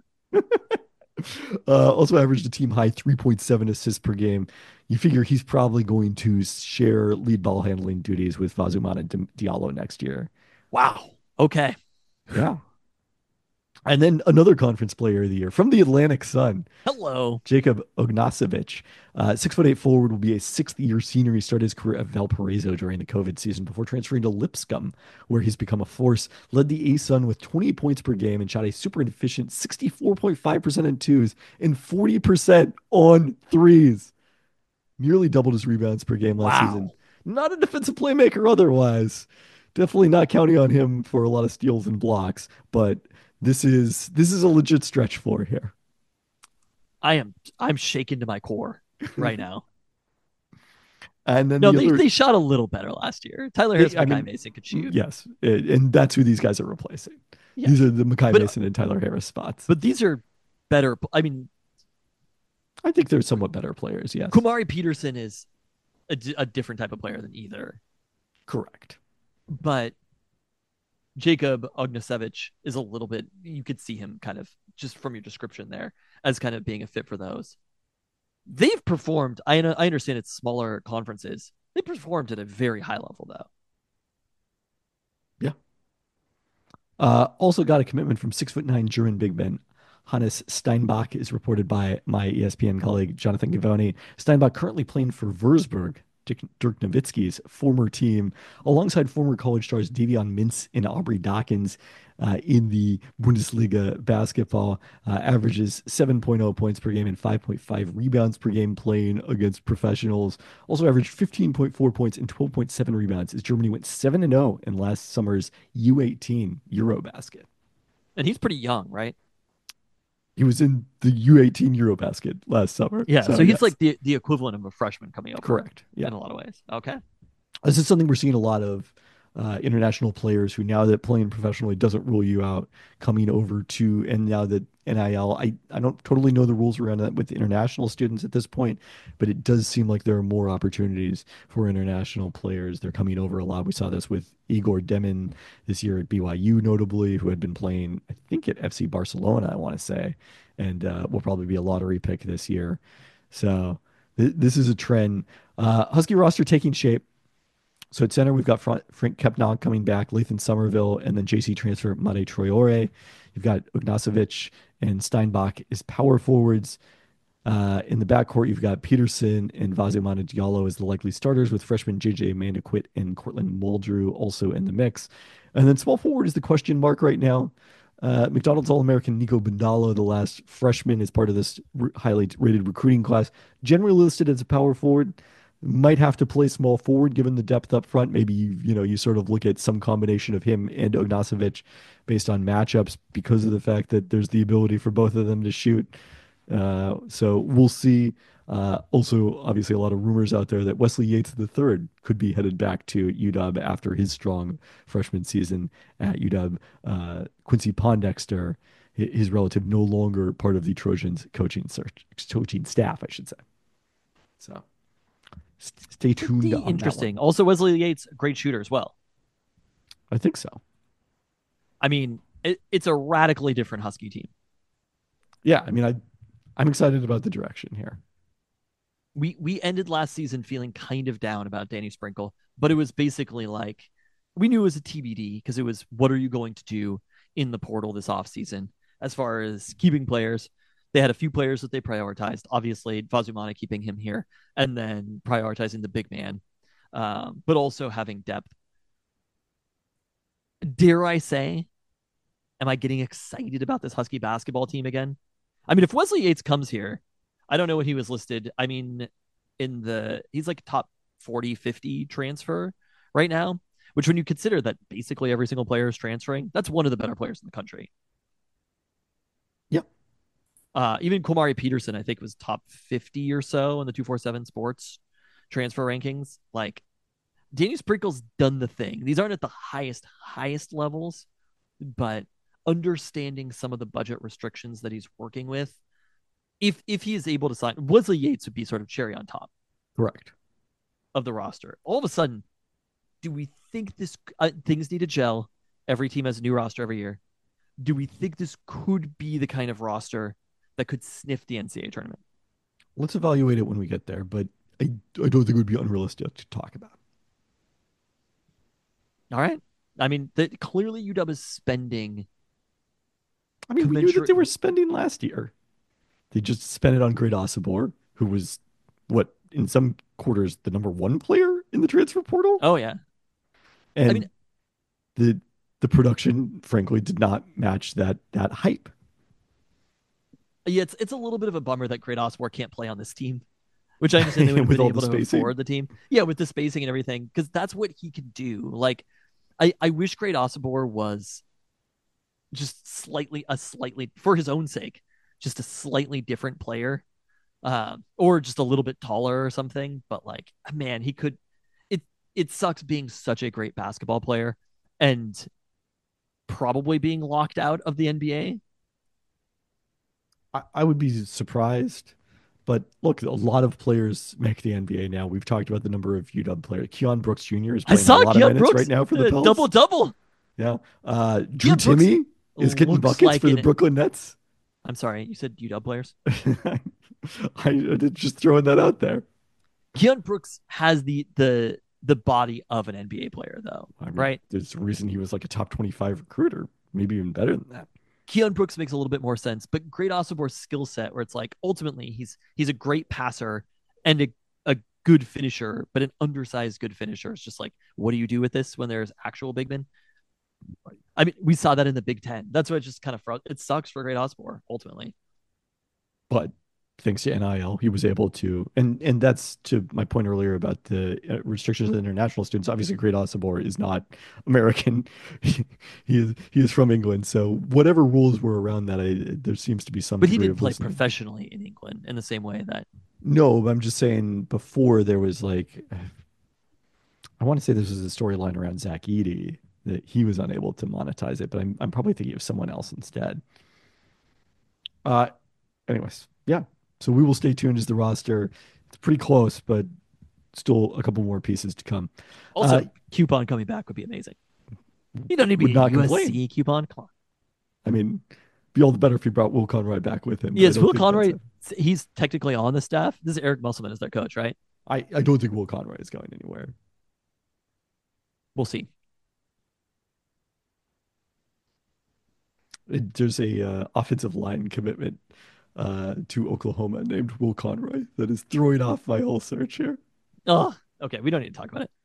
Also averaged a team high 3.7 assists per game. You figure he's probably going to share lead ball handling duties with Vazumana Diallo next year. Wow. Okay. Yeah. And then another conference player of the year from the Atlantic Sun. Hello. Jacob Ognjanovic. 6'8" forward, will be a 6th-year senior. He started his career at Valparaiso during the COVID season before transferring to Lipscomb, where he's become a force. Led the A-Sun with 20 points per game and shot a super efficient 64.5% in twos and 40% on threes. Nearly doubled his rebounds per game last season. Not a defensive playmaker otherwise. Definitely not counting on him for a lot of steals and blocks, but this is a legit stretch floor here. I'm shaken to my core right now. And then they shot a little better last year. Tyler Harris and Makai Mason could shoot. Yes, and that's who these guys are replacing. Yes. These are the Makai Mason and Tyler Harris spots. But these are better. I mean, I think they're somewhat better players, yes. Kwamari Peterson is a different type of player than either. Correct. But Jacob Ognjanovic is a little bit, you could see him kind of, just from your description there, as kind of being a fit for those. they've performed. I understand it's smaller conferences. They performed at a very high level, though. Yeah. Also got a commitment from 6'9" German big man Hannes Steinbach, is reported by my ESPN colleague Jonathan Givoni. Steinbach currently playing for Würzburg, Dirk Nowitzki's former team, alongside former college stars Davion Mintz and Aubrey Dawkins in the Bundesliga basketball. Averages 7.0 points per game and 5.5 rebounds per game playing against professionals. Also averaged 15.4 points and 12.7 rebounds as Germany went 7-0 in last summer's U18 Eurobasket. And he's pretty young, right? He was in the U18 Eurobasket last summer. Yeah, so he's yes. Like the equivalent of a freshman coming up. Correct. Yeah. In a lot of ways. Okay. This is something we're seeing a lot of international players who, now that playing professionally doesn't rule you out, coming over to, and now that NIL, I don't totally know the rules around that with international students at this point, but it does seem like there are more opportunities for international players. They're coming over a lot. We saw this with Igor Demin this year at BYU, notably, who had been playing, I think, at FC Barcelona, I want to say, and will probably be a lottery pick this year. So this is a trend. Husky roster taking shape. So at center, we've got Frank Kepnag coming back, Lathan Somerville, and then JC transfer Made Traore. You've got Ugnasovic and Steinbach as power forwards. In the backcourt, you've got Peterson and Vazimana Diallo as the likely starters, with freshman JJ Mandaquit and Cortland Muldrew also in the mix. And then small forward is the question mark right now. McDonald's All-American Nico Bindalo, the last freshman, is part of this highly rated recruiting class, generally listed as a power forward. Might have to play small forward given the depth up front. Maybe you sort of look at some combination of him and Ognasovic based on matchups, because of the fact that there's the ability for both of them to shoot. So we'll see. Also, obviously, a lot of rumors out there that Wesley Yates III could be headed back to UW after his strong freshman season at UW. Quincy Pondexter, his relative, no longer part of the Trojans coaching staff, I should say. So stay tuned. Pretty interesting. Also, Wesley Yates, great shooter as well. I think so. I mean, it's a radically different Husky team. Yeah, I mean, I'm excited about the direction here. We ended last season feeling kind of down about Danny Sprinkle, but it was basically like, we knew it was a TBD, because it was, what are you going to do in the portal this offseason as far as keeping players? They had a few players that they prioritized. Obviously, Vazumana, keeping him here, and then prioritizing the big man, but also having depth. Dare I say, am I getting excited about this Husky basketball team again? I mean, if Wesley Yates comes here, I don't know what he was listed. I mean, he's like top 40, 50 transfer right now, which, when you consider that basically every single player is transferring, that's one of the better players in the country. Yep. Even Komari Peterson, I think, was top 50 or so in the 247 Sports transfer rankings. Like, Danny Sprinkle's done the thing. These aren't at the highest levels, but understanding some of the budget restrictions that he's working with, if he is able to sign, Wesley Yates would be sort of cherry on top. Correct. Of the roster. All of a sudden, do we think this things need to gel? Every team has a new roster every year. Do we think this could be the kind of roster that could sniff the NCAA tournament? Let's evaluate it when we get there, but I don't think it would be unrealistic to talk about. All right. I mean, clearly UW is spending. I mean, we knew that they were spending last year. They just spent it on Great Osobor, who was, in some quarters, the number one player in the transfer portal. Oh, yeah. And I mean, the production, frankly, did not match that hype. Yeah, it's a little bit of a bummer that Great Osobor can't play on this team, which I understand they would have been able to afford the team. Yeah, with the spacing and everything, because that's what he could do. Like, I wish Great Osobor was just slightly, for his own sake, just a slightly different player, or just a little bit taller or something. But like, man, he could. It sucks being such a great basketball player and probably being locked out of the NBA. I would be surprised, but look, a lot of players make the NBA now. We've talked about the number of UW players. Keon Brooks Jr. is playing a lot of minutes right now for the Pels. Double. Yeah. Drew Timme is getting buckets for the Brooklyn Nets. I'm sorry, you said UW players? Just throwing that out there. Keon Brooks has the body of an NBA player, though, I mean, right? there's a reason he was like a top 25 recruiter, maybe even better than that. Keon Brooks makes a little bit more sense, but Great Osabor's skill set, where it's like ultimately he's a great passer and a good finisher, but an undersized good finisher. It's just like, what do you do with this when there's actual big men? I mean, we saw that in the Big Ten. That's what it just kind of it sucks for Great Osabor ultimately. But thanks to NIL, he was able to, and that's to my point earlier about the restrictions of international students. Obviously, Great Osabor is not American; he is from England. So whatever rules were around that, there seems to be some. But he degree didn't of play listening. professionally in England in the same way that. No, I'm just saying before there was like, I want to say this was a storyline around Zach Edey that he was unable to monetize it, but I'm probably thinking of someone else instead. Uh, anyways, yeah. So we will stay tuned as the roster. It's pretty close, but still a couple more pieces to come. Also, Coupon coming back would be amazing. You don't need to Would be a not USC complain. Coupon. Come on. I mean, be all the better if he brought Will Conroy back with him. but I Yes, don't Will think that's Conroy. it. He's technically on the staff. This is Eric Musselman as their coach, right? I don't think Will Conroy is going anywhere. We'll see. There's a offensive line commitment to Oklahoma named Will Conroy that is throwing off my whole search here. Oh, okay. We don't need to talk about it.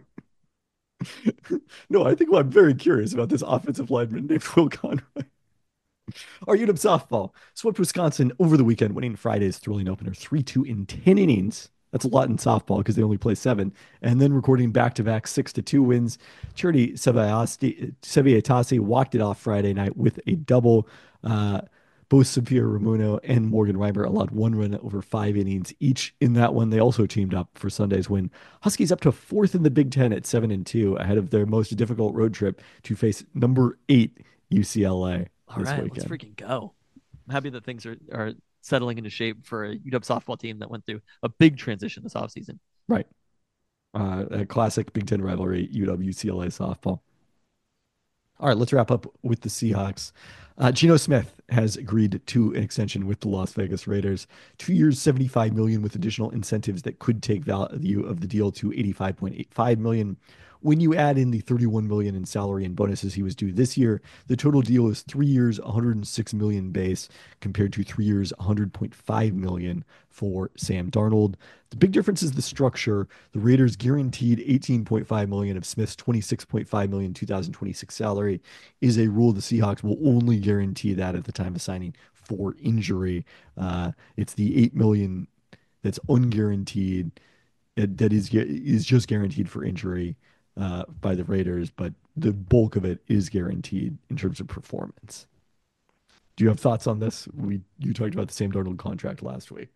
No, I think I'm very curious about this offensive lineman named Will Conroy. Our UW softball swept Wisconsin over the weekend, winning Friday's thrilling opener 3-2 in 10 innings. That's a lot in softball because they only play 7. And then recording back-to-back 6-2 wins. Charity Seviatasi walked it off Friday night with a double. Both Sophia Ramuno and Morgan Reimer allowed 1 run over 5 innings each in that one. They also teamed up for Sunday's win. Huskies up to 4th in the Big Ten at 7-2, ahead of their most difficult road trip to face number 8 UCLA. All right, let's freaking go. I'm happy that things are settling into shape for a UW softball team that went through a big transition this offseason. Right. A classic Big Ten rivalry, UW UCLA softball. All right, let's wrap up with the Seahawks. Geno Smith has agreed to an extension with the Las Vegas Raiders. 2 years, $75 million with additional incentives that could take value of the deal to $85.85 million. When you add in the $31 million in salary and bonuses he was due this year, the total deal is 3 years, $106 million base compared to 3 years, $100.5 million for Sam Darnold. The big difference is the structure. The Raiders guaranteed $18.5 million of Smith's $26.5 million 2026 salary is a rule the Seahawks will only guarantee that at the time of signing for injury. It's the $8 million that's unguaranteed that is just guaranteed for injury by the Raiders, but the bulk of it is guaranteed in terms of performance. Do you have thoughts on this? You talked about the Sam Darnold contract last week.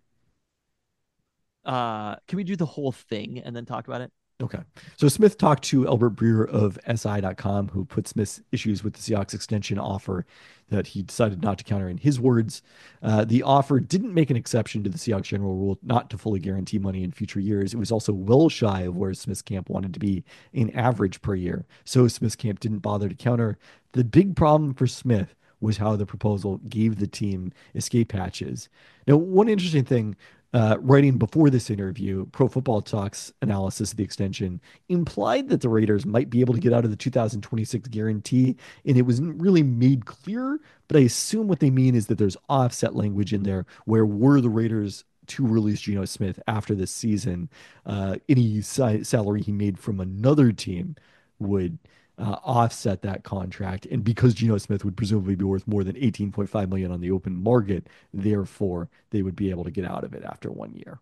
Can we do the whole thing and then talk about it? Okay. So Smith talked to Albert Breer of SI.com, who put Smith's issues with the Seahawks extension offer that he decided not to counter in his words. The offer didn't make an exception to the Seahawks general rule not to fully guarantee money in future years. It was also well shy of where Smith's camp wanted to be in average per year. So Smith's camp didn't bother to counter. The big problem for Smith was how the proposal gave the team escape hatches. Now, one interesting thing, writing before this interview, Pro Football Talks analysis of the extension implied that the Raiders might be able to get out of the 2026 guarantee, and it wasn't really made clear, but I assume what they mean is that there's offset language in there where were the Raiders to release Geno Smith after this season, any salary he made from another team would offset that contract. And because Geno Smith would presumably be worth more than $18.5 million on the open market, therefore they would be able to get out of it after 1 year.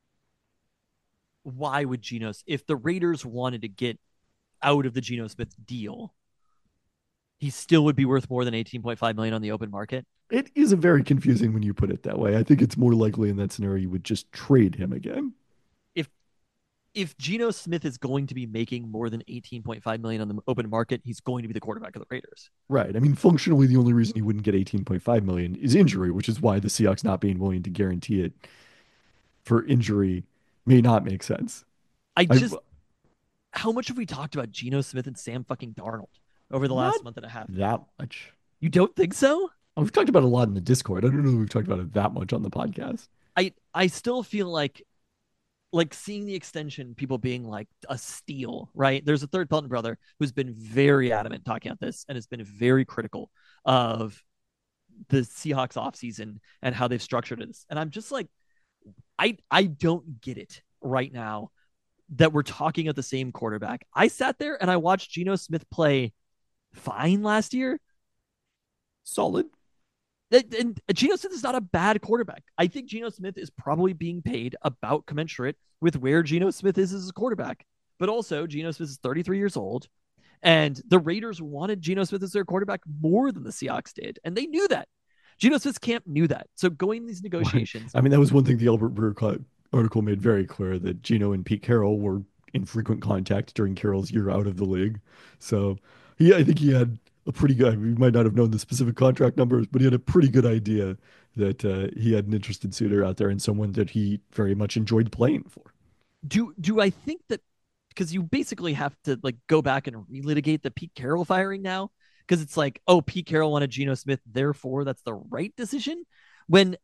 Why would if the Raiders wanted to get out of the Geno Smith deal, he still would be worth more than $18.5 million on the open market? It is a very confusing when you put it that way. I think it's more likely in that scenario you would just trade him again. If Geno Smith is going to be making more than $18.5 million on the open market, he's going to be the quarterback of the Raiders. Right. I mean, functionally, the only reason he wouldn't get $18.5 million is injury, which is why the Seahawks not being willing to guarantee it for injury may not make sense. How much have we talked about Geno Smith and Sam fucking Darnold over the last month and a half? That much. You don't think so? We've talked about it a lot in the Discord. I don't know if we've talked about it that much on the podcast. I still feel like seeing the extension, people being like a steal, right? There's a third Pelton brother who's been very adamant talking about this and has been very critical of the Seahawks offseason and how they've structured it. And I'm just like, I don't get it right now that we're talking at the same quarterback. I sat there and I watched Geno Smith play fine last year. Solid. And Geno Smith is not a bad quarterback. I think Geno Smith is probably being paid about commensurate with where Geno Smith is as a quarterback. But also, Geno Smith is 33 years old, and the Raiders wanted Geno Smith as their quarterback more than the Seahawks did, and they knew that. Geno Smith's camp knew that. So going these negotiations, I mean, that was one thing the Albert Breer article made very clear, that Geno and Pete Carroll were in frequent contact during Carroll's year out of the league. So, I think he had a pretty good. We might not have known the specific contract numbers, but he had a pretty good idea that he had an interested suitor out there and someone that he very much enjoyed playing for. do I think that, because you basically have to like go back and relitigate the Pete Carroll firing now, because it's like, oh, Pete Carroll wanted Geno Smith, therefore that's the right decision, when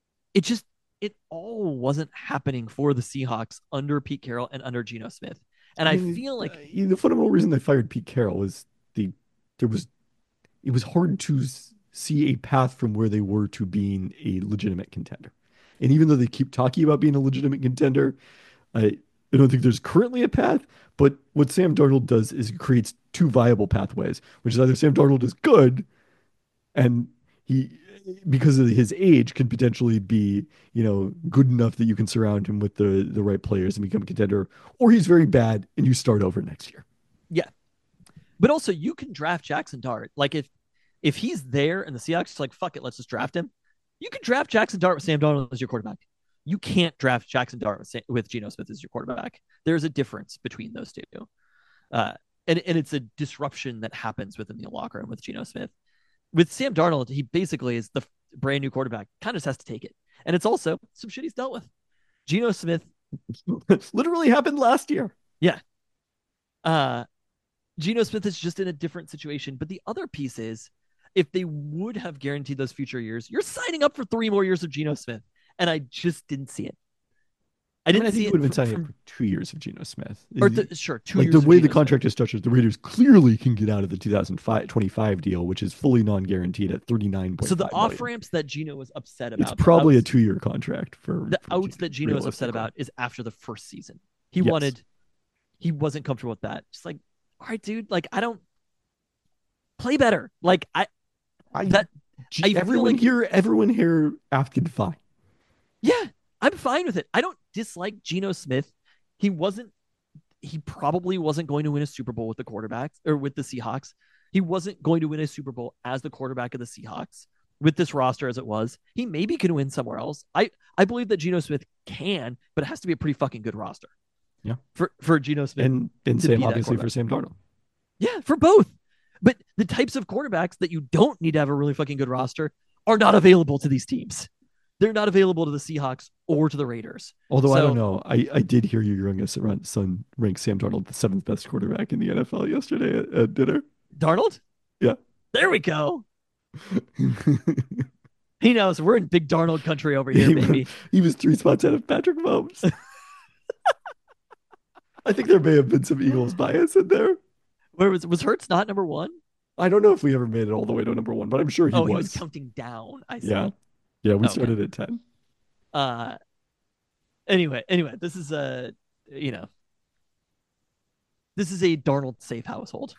it all wasn't happening for the Seahawks under Pete Carroll and under Geno Smith. And I feel like the fundamental reason they fired Pete Carroll was it was hard to see a path from where they were to being a legitimate contender. And even though they keep talking about being a legitimate contender, I don't think there's currently a path. But what Sam Darnold does is it creates two viable pathways, which is either Sam Darnold is good and he, because of his age, can potentially be, good enough that you can surround him with the right players and become a contender, or he's very bad and you start over next year. yeah. But also, you can draft Jackson Dart. Like if he's there and the Seahawks are like, fuck it, let's just draft him. You can draft Jackson Dart with Sam Darnold as your quarterback. You can't draft Jackson Dart with Geno Smith as your quarterback. There's a difference between those two. And it's a disruption that happens within the locker room with Geno Smith. With Sam Darnold, he basically is the brand new quarterback, kind of just has to take it. And it's also some shit he's dealt with. Geno Smith literally happened last year. Yeah. Geno Smith is just in a different situation. But the other piece is, if they would have guaranteed those future years, you're signing up for 3 more years of Geno Smith. And I just didn't see it. I think you would have been signing up for 2 years of Geno Smith. Or sure, 2 years. Like the way the contract is structured, the Raiders clearly can get out of the 2025 deal, which is fully non-guaranteed at $39.5 So the million. off ramps that Geno was upset about. It's probably a 2-year contract for the outs that Geno was upset about is after the first season. He wasn't comfortable with that. Just like, all right, dude, like I don't play better. Like everyone here acted fine. Yeah, I'm fine with it. I don't dislike Geno Smith. He probably wasn't going to win a Super Bowl with the quarterbacks or with the Seahawks. He wasn't going to win a Super Bowl as the quarterback of the Seahawks with this roster as it was. He maybe can win somewhere else. I believe that Geno Smith can, but it has to be a pretty fucking good roster. Yeah. For Geno Smith. And Sam, obviously, for Sam Darnold. Yeah, for both. But the types of quarterbacks that you don't need to have a really fucking good roster are not available to these teams. They're not available to the Seahawks or to the Raiders. Although I don't know. I did hear your youngest son rank Sam Darnold the 7th best quarterback in the NFL yesterday at dinner. Darnold? Yeah. There we go. He knows we're in big Darnold country over here, baby. He was 3 spots out of Patrick Mahomes. I think there may have been some Eagles bias in there. Where was Hurts not number 1? I don't know if we ever made it all the way to number 1, but I'm sure he was. He was counting down. I see. Yeah, we started at 10. Anyway, this is a Darnold safe household.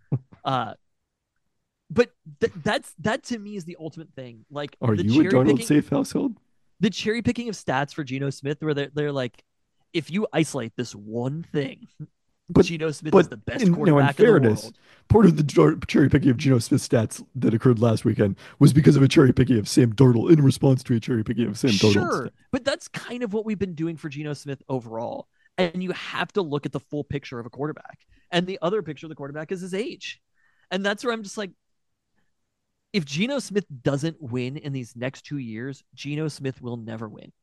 But that to me is the ultimate thing. Like, are you a Darnold safe household? The cherry picking of stats for Geno Smith, where they're like, if you isolate this one thing, Geno Smith is the best quarterback in the world. Part of the cherry picking of Geno Smith stats that occurred last weekend was because of a cherry picking of Sam Darnold in response to a cherry picking of Sam Darnold. Sure, but that's kind of what we've been doing for Geno Smith overall. And you have to look at the full picture of a quarterback. And the other picture of the quarterback is his age. And that's where I'm just like, if Geno Smith doesn't win in these next 2 years, Geno Smith will never win.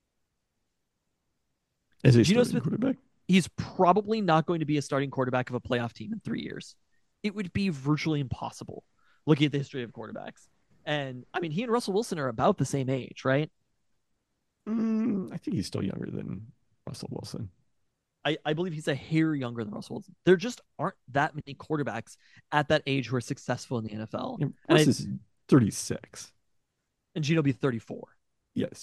As a starting quarterback? He's probably not going to be a starting quarterback of a playoff team in 3 years. It would be virtually impossible looking at the history of quarterbacks. And I mean, he and Russell Wilson are about the same age, right? I think he's still younger than Russell Wilson. I believe he's a hair younger than Russell Wilson. There just aren't that many quarterbacks at that age who are successful in the NFL. Yeah, Russ is 36. And Gino be 34. Yes.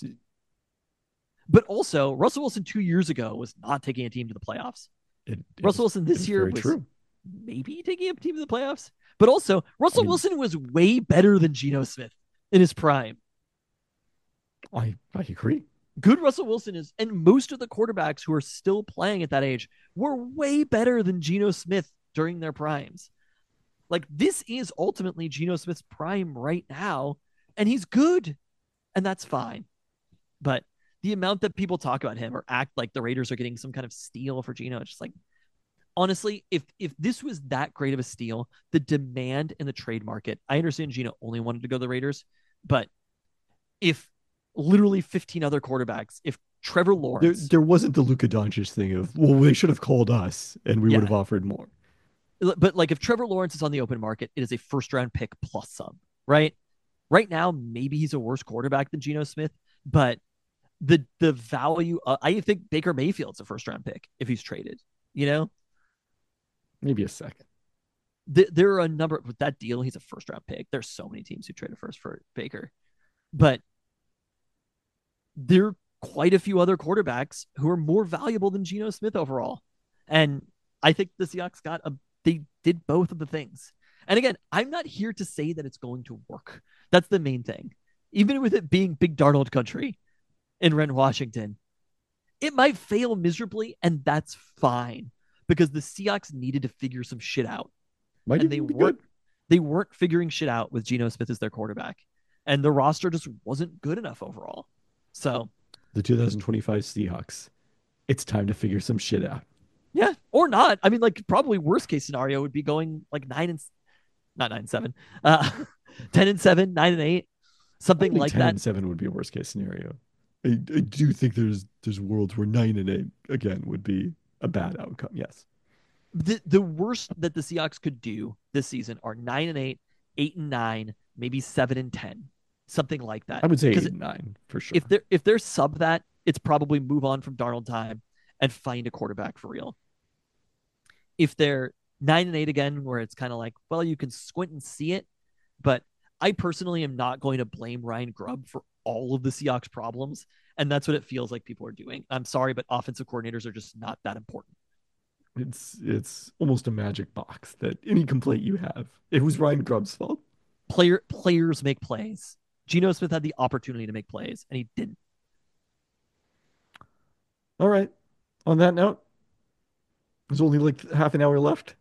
But also, Russell Wilson 2 years ago was not taking a team to the playoffs. Russell Wilson this year was true. maybe taking a team to the playoffs. But also, Russell Wilson was way better than Geno Smith in his prime. I agree. Good Russell Wilson is, and most of the quarterbacks who are still playing at that age were way better than Geno Smith during their primes. Like, this is ultimately Geno Smith's prime right now, and he's good, and that's fine. But the amount that people talk about him or act like the Raiders are getting some kind of steal for Geno, it's just like, honestly, if this was that great of a steal, the demand in the trade market, I understand Geno only wanted to go to the Raiders, but if literally 15 other quarterbacks, if Trevor Lawrence, there wasn't the Luka Doncic thing of, well, they should have called us and we would have offered more. But like if Trevor Lawrence is on the open market, it is a first round pick plus some, right? Right now, maybe he's a worse quarterback than Geno Smith, but the value, I think Baker Mayfield's a first round pick if he's traded, Maybe a second. There are a number with that deal. He's a first round pick. There's so many teams who trade a first for Baker, but there are quite a few other quarterbacks who are more valuable than Geno Smith overall. And I think the Seahawks they did both of the things. And again, I'm not here to say that it's going to work. That's the main thing. Even with it being Big Darnold country in Ren, Washington, it might fail miserably, and that's fine because the Seahawks needed to figure some shit out. And they weren't figuring shit out with Geno Smith as their quarterback. And the roster just wasn't good enough overall. So the 2025 Seahawks, it's time to figure some shit out. Yeah, or not. I mean, like probably worst case scenario would be going like 10-7, 9-8, something like 10 that. 10-7 would be a worst case scenario. I do think there's worlds where 9-8 again would be a bad outcome. Yes. The worst that the Seahawks could do this season are 9-8, 8-9, maybe 7-10. Something like that. I would say 8-9 for sure. If they're sub that, it's probably move on from Darnold time and find a quarterback for real. If they're 9-8 again, where it's kind of like, well, you can squint and see it, but I personally am not going to blame Ryan Grubb for all of the Seahawks problems, and that's what it feels like people are doing. I'm sorry, but offensive coordinators are just not that important. It's almost a magic box that any complaint you have, it was Ryan Grubb's fault. Players make plays. Geno Smith had the opportunity to make plays, and he didn't. All right. On that note, there's only like half an hour left.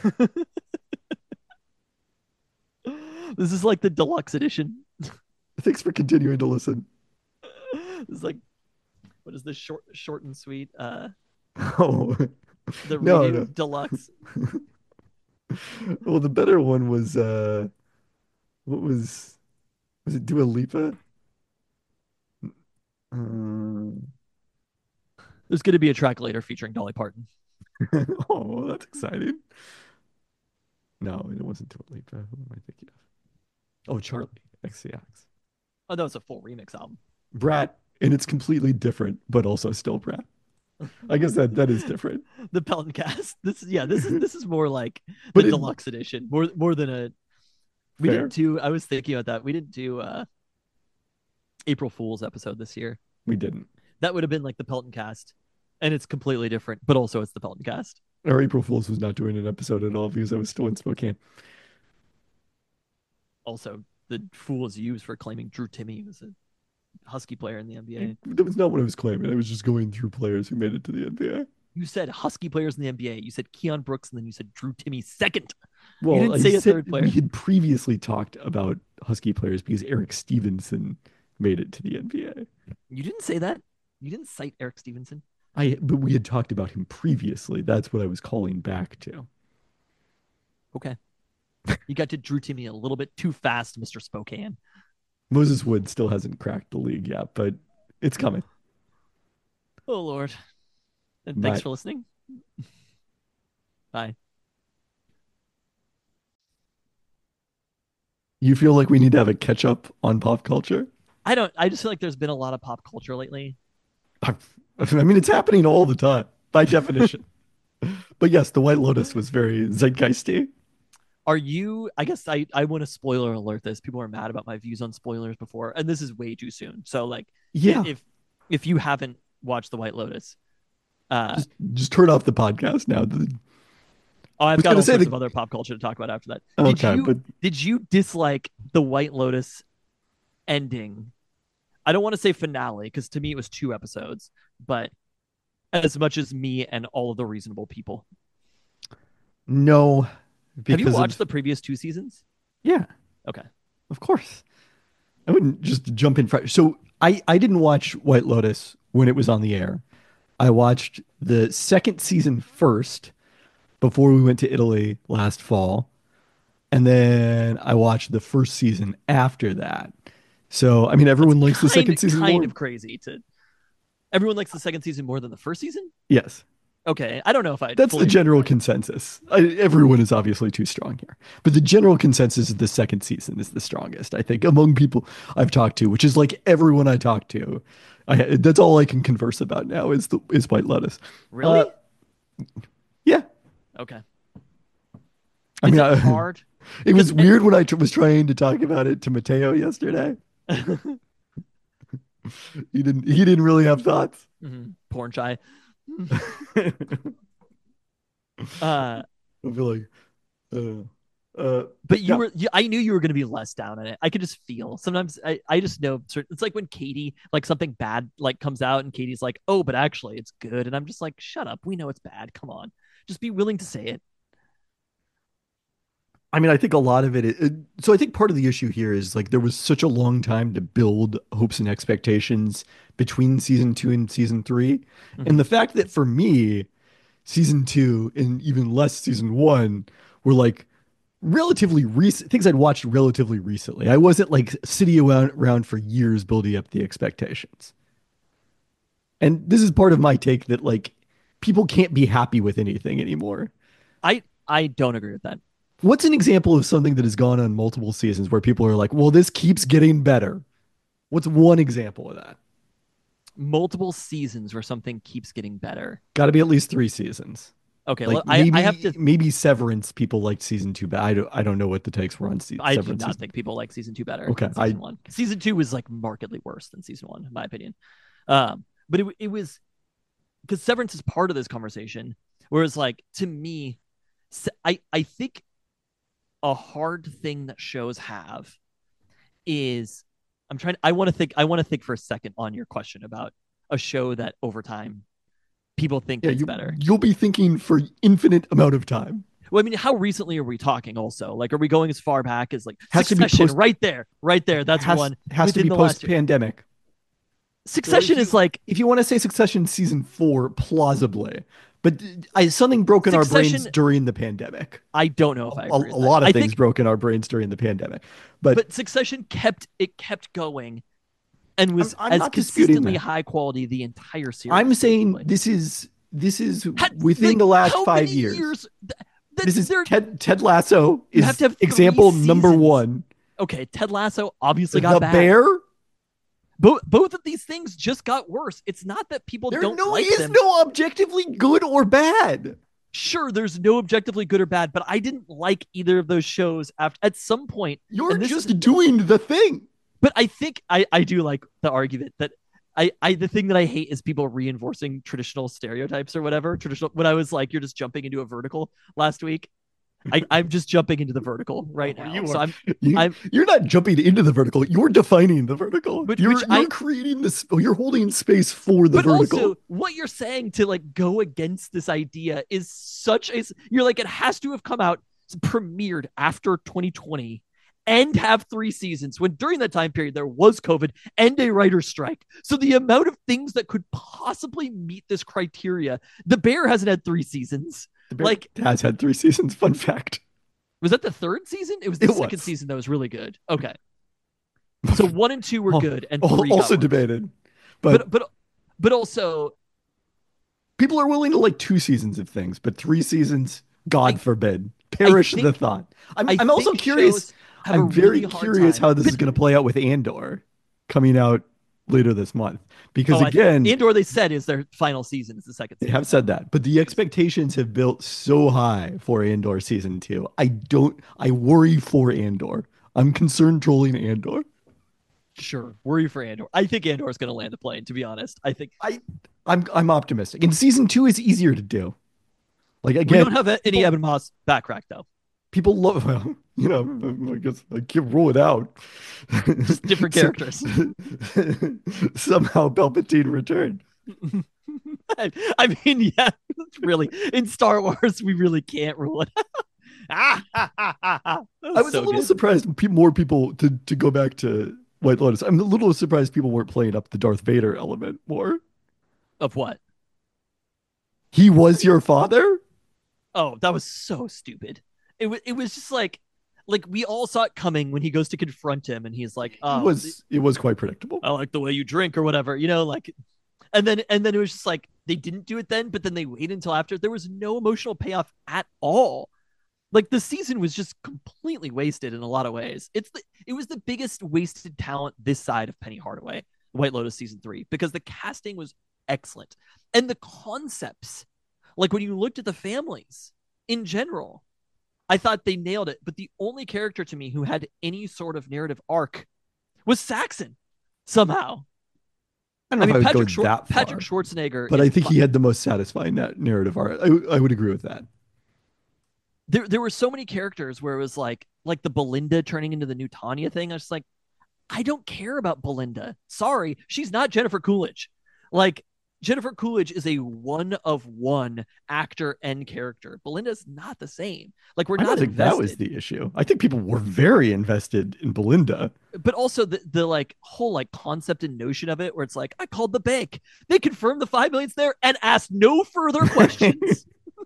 This is like the deluxe edition. Thanks for continuing to listen. This is like, what is this short and sweet? Oh, the no. Deluxe. Well, the better one was what was it Dua Lipa? There's going to be a track later featuring Dolly Parton. Oh, that's exciting. No, it wasn't Dua Lipa. Who am I thinking of? Oh, Charlie XCX. Oh, that was a full remix album. Brat, and it's completely different, but also still Brat. I guess that is different. The Pelton Cast. This is more like the deluxe edition, more than a. We didn't do. I was thinking about that. We didn't do April Fool's episode this year. We didn't. That would have been like the Pelton Cast, and it's completely different, but also it's the Pelton Cast. Our April Fool's was not doing an episode at all because I was still in Spokane. Also, the fool is used for claiming Drew Timme was a Husky player in the NBA. That was not what I was claiming. I was just going through players who made it to the NBA. You said Husky players in the NBA. You said Keon Brooks, and then you said Drew Timme second. Well, you didn't say a third player. We had previously talked about Husky players because Eric Stevenson made it to the NBA. You didn't say that. You didn't cite Eric Stevenson. But we had talked about him previously. That's what I was calling back to. Okay. You got to Drew Timme a little bit too fast, Mr. Spokane. Moses Wood still hasn't cracked the league yet, but it's coming. Oh, Lord. And thanks for listening. Bye. You feel like we need to have a catch up on pop culture? I just feel like there's been a lot of pop culture lately. I mean, it's happening all the time by definition. But yes, the White Lotus was very zeitgeisty. Are you? I guess I want to spoiler alert this. People are mad about my views on spoilers before, and this is way too soon. So like, Yeah, if you haven't watched The White Lotus, uh, just turn off the podcast now. oh, I've was got gonna all say sorts the- of other pop culture to talk about after that. Okay, but Did you dislike the White Lotus ending? I don't want to say finale because to me it was 2 episodes, but as much as me and all of the reasonable people. no, Have you because watched of, the previous 2 seasons? yeah, Okay. of course. I wouldn't just jump in front. So I didn't watch White Lotus when it was on the air. I watched the second season first before we went to Italy last fall. And then I watched the first season after that. So, I mean, everyone likes the second season kind more. of crazy to everyone likes the second season more than the first season. Yes, Okay, I don't know if I. that's fully the general consensus. Everyone is obviously too strong here. But the general consensus is the second season is the strongest, I think, among people I've talked to, which is like everyone I talk to. That's all I can converse about now is White Lotus. Really? Yeah. Okay. I Is mean, it hard? it was 'Cause- weird when I was trying to talk about it to Mateo yesterday. He didn't really have thoughts. Porn shy. I Uh, feel like, but yeah. I knew you were going to be less down on it. I could just feel. Sometimes I just know it's like when Katie, like something bad like comes out and Katie's like, "Oh, but actually it's good." And I'm just like, "Shut up. We know it's bad. Come on. Just be willing to say it." I mean, I think a lot of so I think part of the issue here is like there was such a long time to build hopes and expectations between season 2 and season 3. Mhm. And the fact that for me, season 2 and even less season 1 were like relatively recent things I'd watched relatively recently. I wasn't like sitting around for years building up the expectations. And this is part of my take that like people can't be happy with anything anymore. I don't agree with that. What's an example of something that has gone on multiple seasons where people are like, well, this keeps getting better? What's one example of that? Multiple seasons where something keeps getting better. Got to be at least 3 seasons. Okay, Like I maybe, have to. maybe Severance people liked season 2, but I don't know what the takes were on I do Severance. not think people like season 2 better Okay, than season 1. Season 2 was like markedly worse than season 1, in my opinion. But it was because Severance is part of this conversation. Whereas, like to me, I think a hard thing that shows have is I want to think for a second on your question about a show that over time people think gets better. You'll be thinking for infinite amount of time. Well, I mean, how recently are we talking also? Like, are we going as far back as like Has to be Succession? post- Right there. That's one. Has to within be the last year. post-pandemic. Succession is like If you want to say Succession season 4, plausibly, but something broke in our brains Succession- during the pandemic. I don't know if I A agree with that. lot of I things think, broke in our brains during the pandemic, but Succession kept going and was I'm as not disputing consistently that. high quality the entire series. I'm saying basically. this is Had- within like, the last how 5 many years. Th- This is there- Ted Lasso You is have to have 3 example number seasons. 1. Okay, Ted Lasso obviously got The bad. Bear. Both of these things just got worse. It's not that people There don't no like is them. no objectively good or bad. Sure, there's no objectively good or bad, but I didn't like either of those shows at some point. You're and this just is- doing the thing. But I think I do like the argument that the thing that I hate is people reinforcing traditional stereotypes or whatever. When I was like, you're just jumping into a vertical last week. I'm just jumping into the vertical right now. You So are- You're not jumping into the vertical. You're defining the vertical. But you're which I- creating this. You're holding space for the but vertical. also what you're saying to like go against this idea is such a you're like it has to have come out premiered after 2020 and have 3 seasons when during that time period there was COVID and a writer's strike. So the amount of things that could possibly meet this criteria, The Bear hasn't had 3 seasons. The Bear like- has had 3 seasons. Fun fact. Was that the 3rd season? It was the It second was. season that was really good. Okay. So 1 and 2 were Oh, good and 3 also got worse. debated, but but also people are willing to like 2 seasons of things, but 3 seasons, God forbid, perish the think- thought. I I'm also think curious. shows have a I'm very really hard curious time. how this is going to play out with Andor. coming out later this month. Because Oh, again, Andor, they said, is their final season. It's the second they season. have said that, but the expectations have built so high for Andor season 2. I worry for Andor. I'm concerned trolling Andor. Sure. Worry for Andor. I think Andor is going to land the plane, to be honest. I think I'm optimistic. And season 2 is easier to do. Like we again, don't have any Ebon Moss backtrack, though. people love, well, I guess I can't rule it out. Just different characters. Somehow Palpatine returned. I mean, yeah, really. In Star Wars, we really can't rule it out. I was a little surprised more people to go back to White Lotus. I'm a little surprised people weren't playing up the Darth Vader element more. Of what? He was your father? Oh, that was so stupid. It was just like we all saw it coming when he goes to confront him, and he's like, "Oh, it was quite predictable. I like the way you drink," or whatever, like. And then it was just like they didn't do it then, but then they waited until after. There was no emotional payoff at all. Like the season was just completely wasted in a lot of ways. It was the biggest wasted talent this side of Penny Hardaway, White Lotus season 3, because the casting was excellent and the concepts, like when you looked at the families in general, I thought they nailed it. But the only character to me who had any sort of narrative arc was Saxon somehow. I don't know if I would go that far. Patrick Schwarzenegger, but I think he had the most satisfying narrative arc. I would agree with that. There were so many characters where it was like the Belinda turning into the new Tanya thing. I was just like, I don't care about Belinda. Sorry, she's not Jennifer Coolidge. Like Jennifer Coolidge is a one of one actor and character. Belinda's not the same. Like we're not. I don't think that was the issue. I think people were very invested in Belinda, but also the like whole like concept and notion of it, where it's like I called the bank, they confirmed the $5 million's there, and asked no further questions.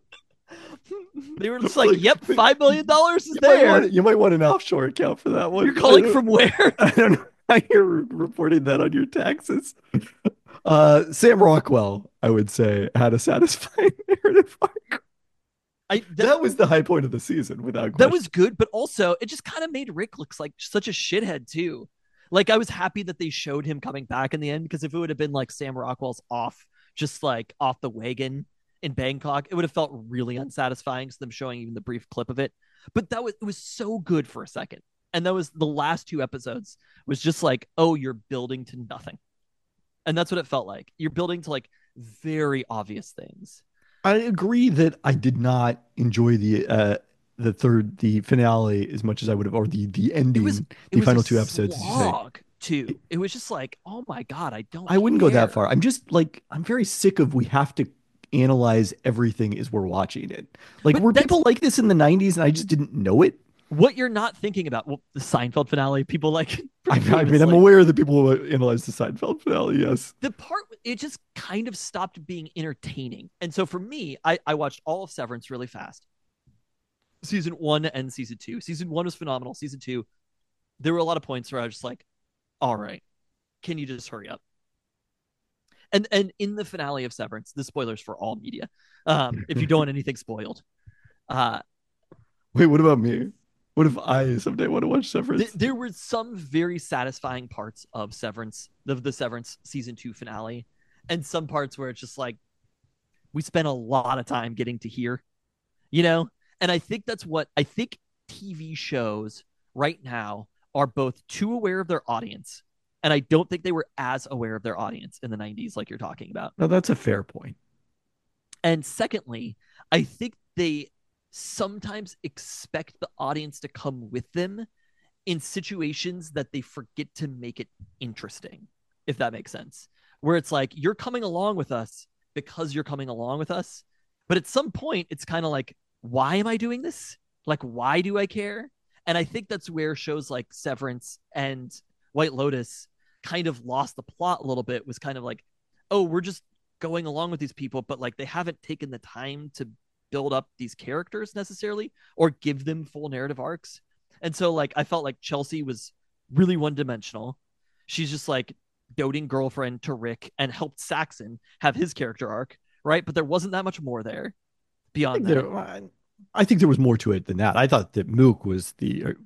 They were just like, "Yep, $5 million is there." You might want an offshore account for that one. You're calling from where? I don't know how you're reporting that on your taxes. Sam Rockwell, I would say, had a satisfying narrative arc. That was the high point of the season, without question. That was good, but also it just kind of made Rick look like such a shithead too. Like I was happy that they showed him coming back in the end, because if it would have been like Sam Rockwell's off the wagon in Bangkok, it would have felt really unsatisfying to them showing even the brief clip of it. But it was so good for a second. And that was the last 2 episodes was just like, oh, you're building to nothing. And that's what it felt like. You're building to like very obvious things. I agree that I did not enjoy the finale as much as I would have, or the ending, the final 2 episodes. Too. It was just like, oh my God, I wouldn't go that far. I'm just like, I'm very sick of we have to analyze everything as we're watching it. Like, were people like this in the 90s and I just didn't know it? What you're not thinking about, well, the Seinfeld finale, people like. I mean, I'm aware that people analyze the Seinfeld finale, yes. The part, it just kind of stopped being entertaining. And so for me, I watched all of Severance really fast. Season 1 and season 2. Season 1 was phenomenal. Season 2, there were a lot of points where I was just like, all right, can you just hurry up? And in the finale of Severance, the spoilers for all media, if you don't want anything spoiled. Wait, what about me? What if I someday want to watch Severance? There were some very satisfying parts of Severance, the Severance season 2 finale, and some parts where it's just like, we spent a lot of time getting to hear, And I think I think TV shows right now are both too aware of their audience, and I don't think they were as aware of their audience in the 90s like you're talking about. No, that's a fair point. And secondly, I think they sometimes expect the audience to come with them in situations that they forget to make it interesting, if that makes sense. Where it's like, you're coming along with us because you're coming along with us. But at some point, it's kind of like, why am I doing this? Like, why do I care? And I think that's where shows like Severance and White Lotus kind of lost the plot a little bit, was kind of like, oh, we're just going along with these people, but like they haven't taken the time to build up these characters necessarily or give them full narrative arcs. And so like I felt like Chelsea was really one-dimensional. She's just like doting girlfriend to Rick and helped Saxon have his character arc, right? But there wasn't that much more there beyond that. I think there was more to it than that. I thought that Mook was the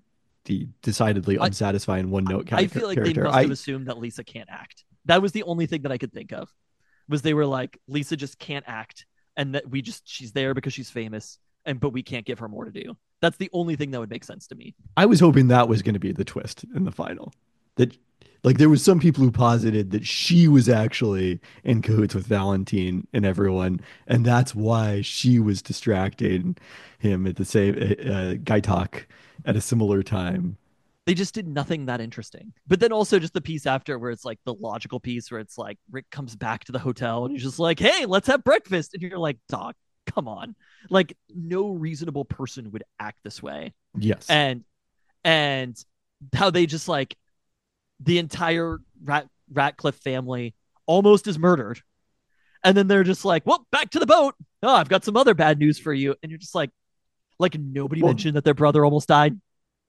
the decidedly unsatisfying one note I feel like character. they must have assumed that Lisa can't act. That was the only thing that I could think of. Was they were like, Lisa just can't act, and that she's there because she's famous, but we can't give her more to do. That's the only thing that would make sense to me. I was hoping that was going to be the twist in the final. That like there was some people who posited that she was actually in cahoots with Valentine and everyone, and that's why she was distracting him at the same Gaitak at a similar time. They just did nothing that interesting. But then also just the piece after where it's like the logical piece where it's like Rick comes back to the hotel and he's just like, hey, let's have breakfast. And you're like, dog, come on. Like no reasonable person would act this way. Yes. And how they just like the entire Ratcliffe family almost is murdered. And then they're just like, well, back to the boat. Oh, I've got some other bad news for you. And you're just like nobody mentioned that their brother almost died.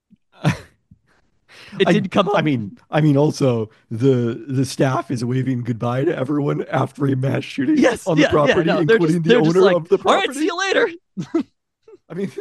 It didn't come up. I mean, also the staff is waving goodbye to everyone after a mass shooting on the property, including the owner of the property. All right, see you later. I mean,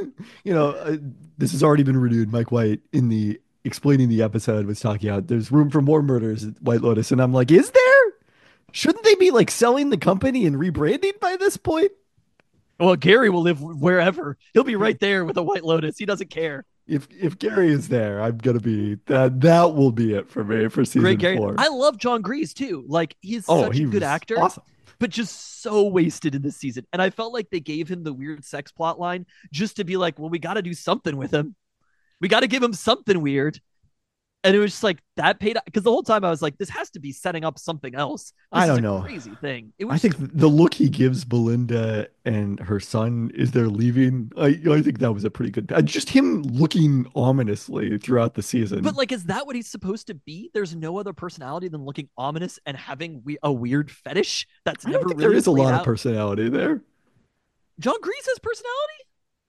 this has already been renewed. Mike White in the explaining the episode was talking about there's room for more murders at White Lotus, and I'm like, is there? Shouldn't they be like selling the company and rebranding by this point? Well, Gary will live wherever. He'll be right there with a White Lotus. He doesn't care. If Gary is there, I'm gonna be that will be it for me for season 4. I love John Grease too. Like he's such a good actor, awesome, but just so wasted in this season. And I felt like they gave him the weird sex plot line just to be like, well, we got to do something with him. We got to give him something weird. And it was just like that paid because the whole time I was like, this has to be setting up something else. I don't know. Crazy thing. It was I think the look he gives Belinda and her son is they're leaving. I think that was a pretty good. Just him looking ominously throughout the season. But like, is that what he's supposed to be? There's no other personality than looking ominous and having a weird fetish. That's never really. There is a lot out. of personality there. John Grease has personality.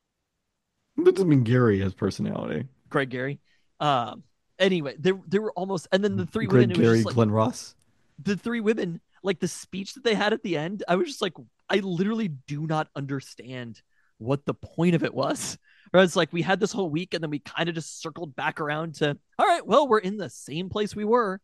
That doesn't mean Gary has personality. Greg Gary. Anyway, they were almost, and then the three Greg women. Gary, like, Glenn Ross. The three women, like the speech that they had at the end, I was just like, I literally do not understand what the point of it was. Or it's like we had this whole week, and then we kind of just circled back around to, all right, well, we're in the same place we were.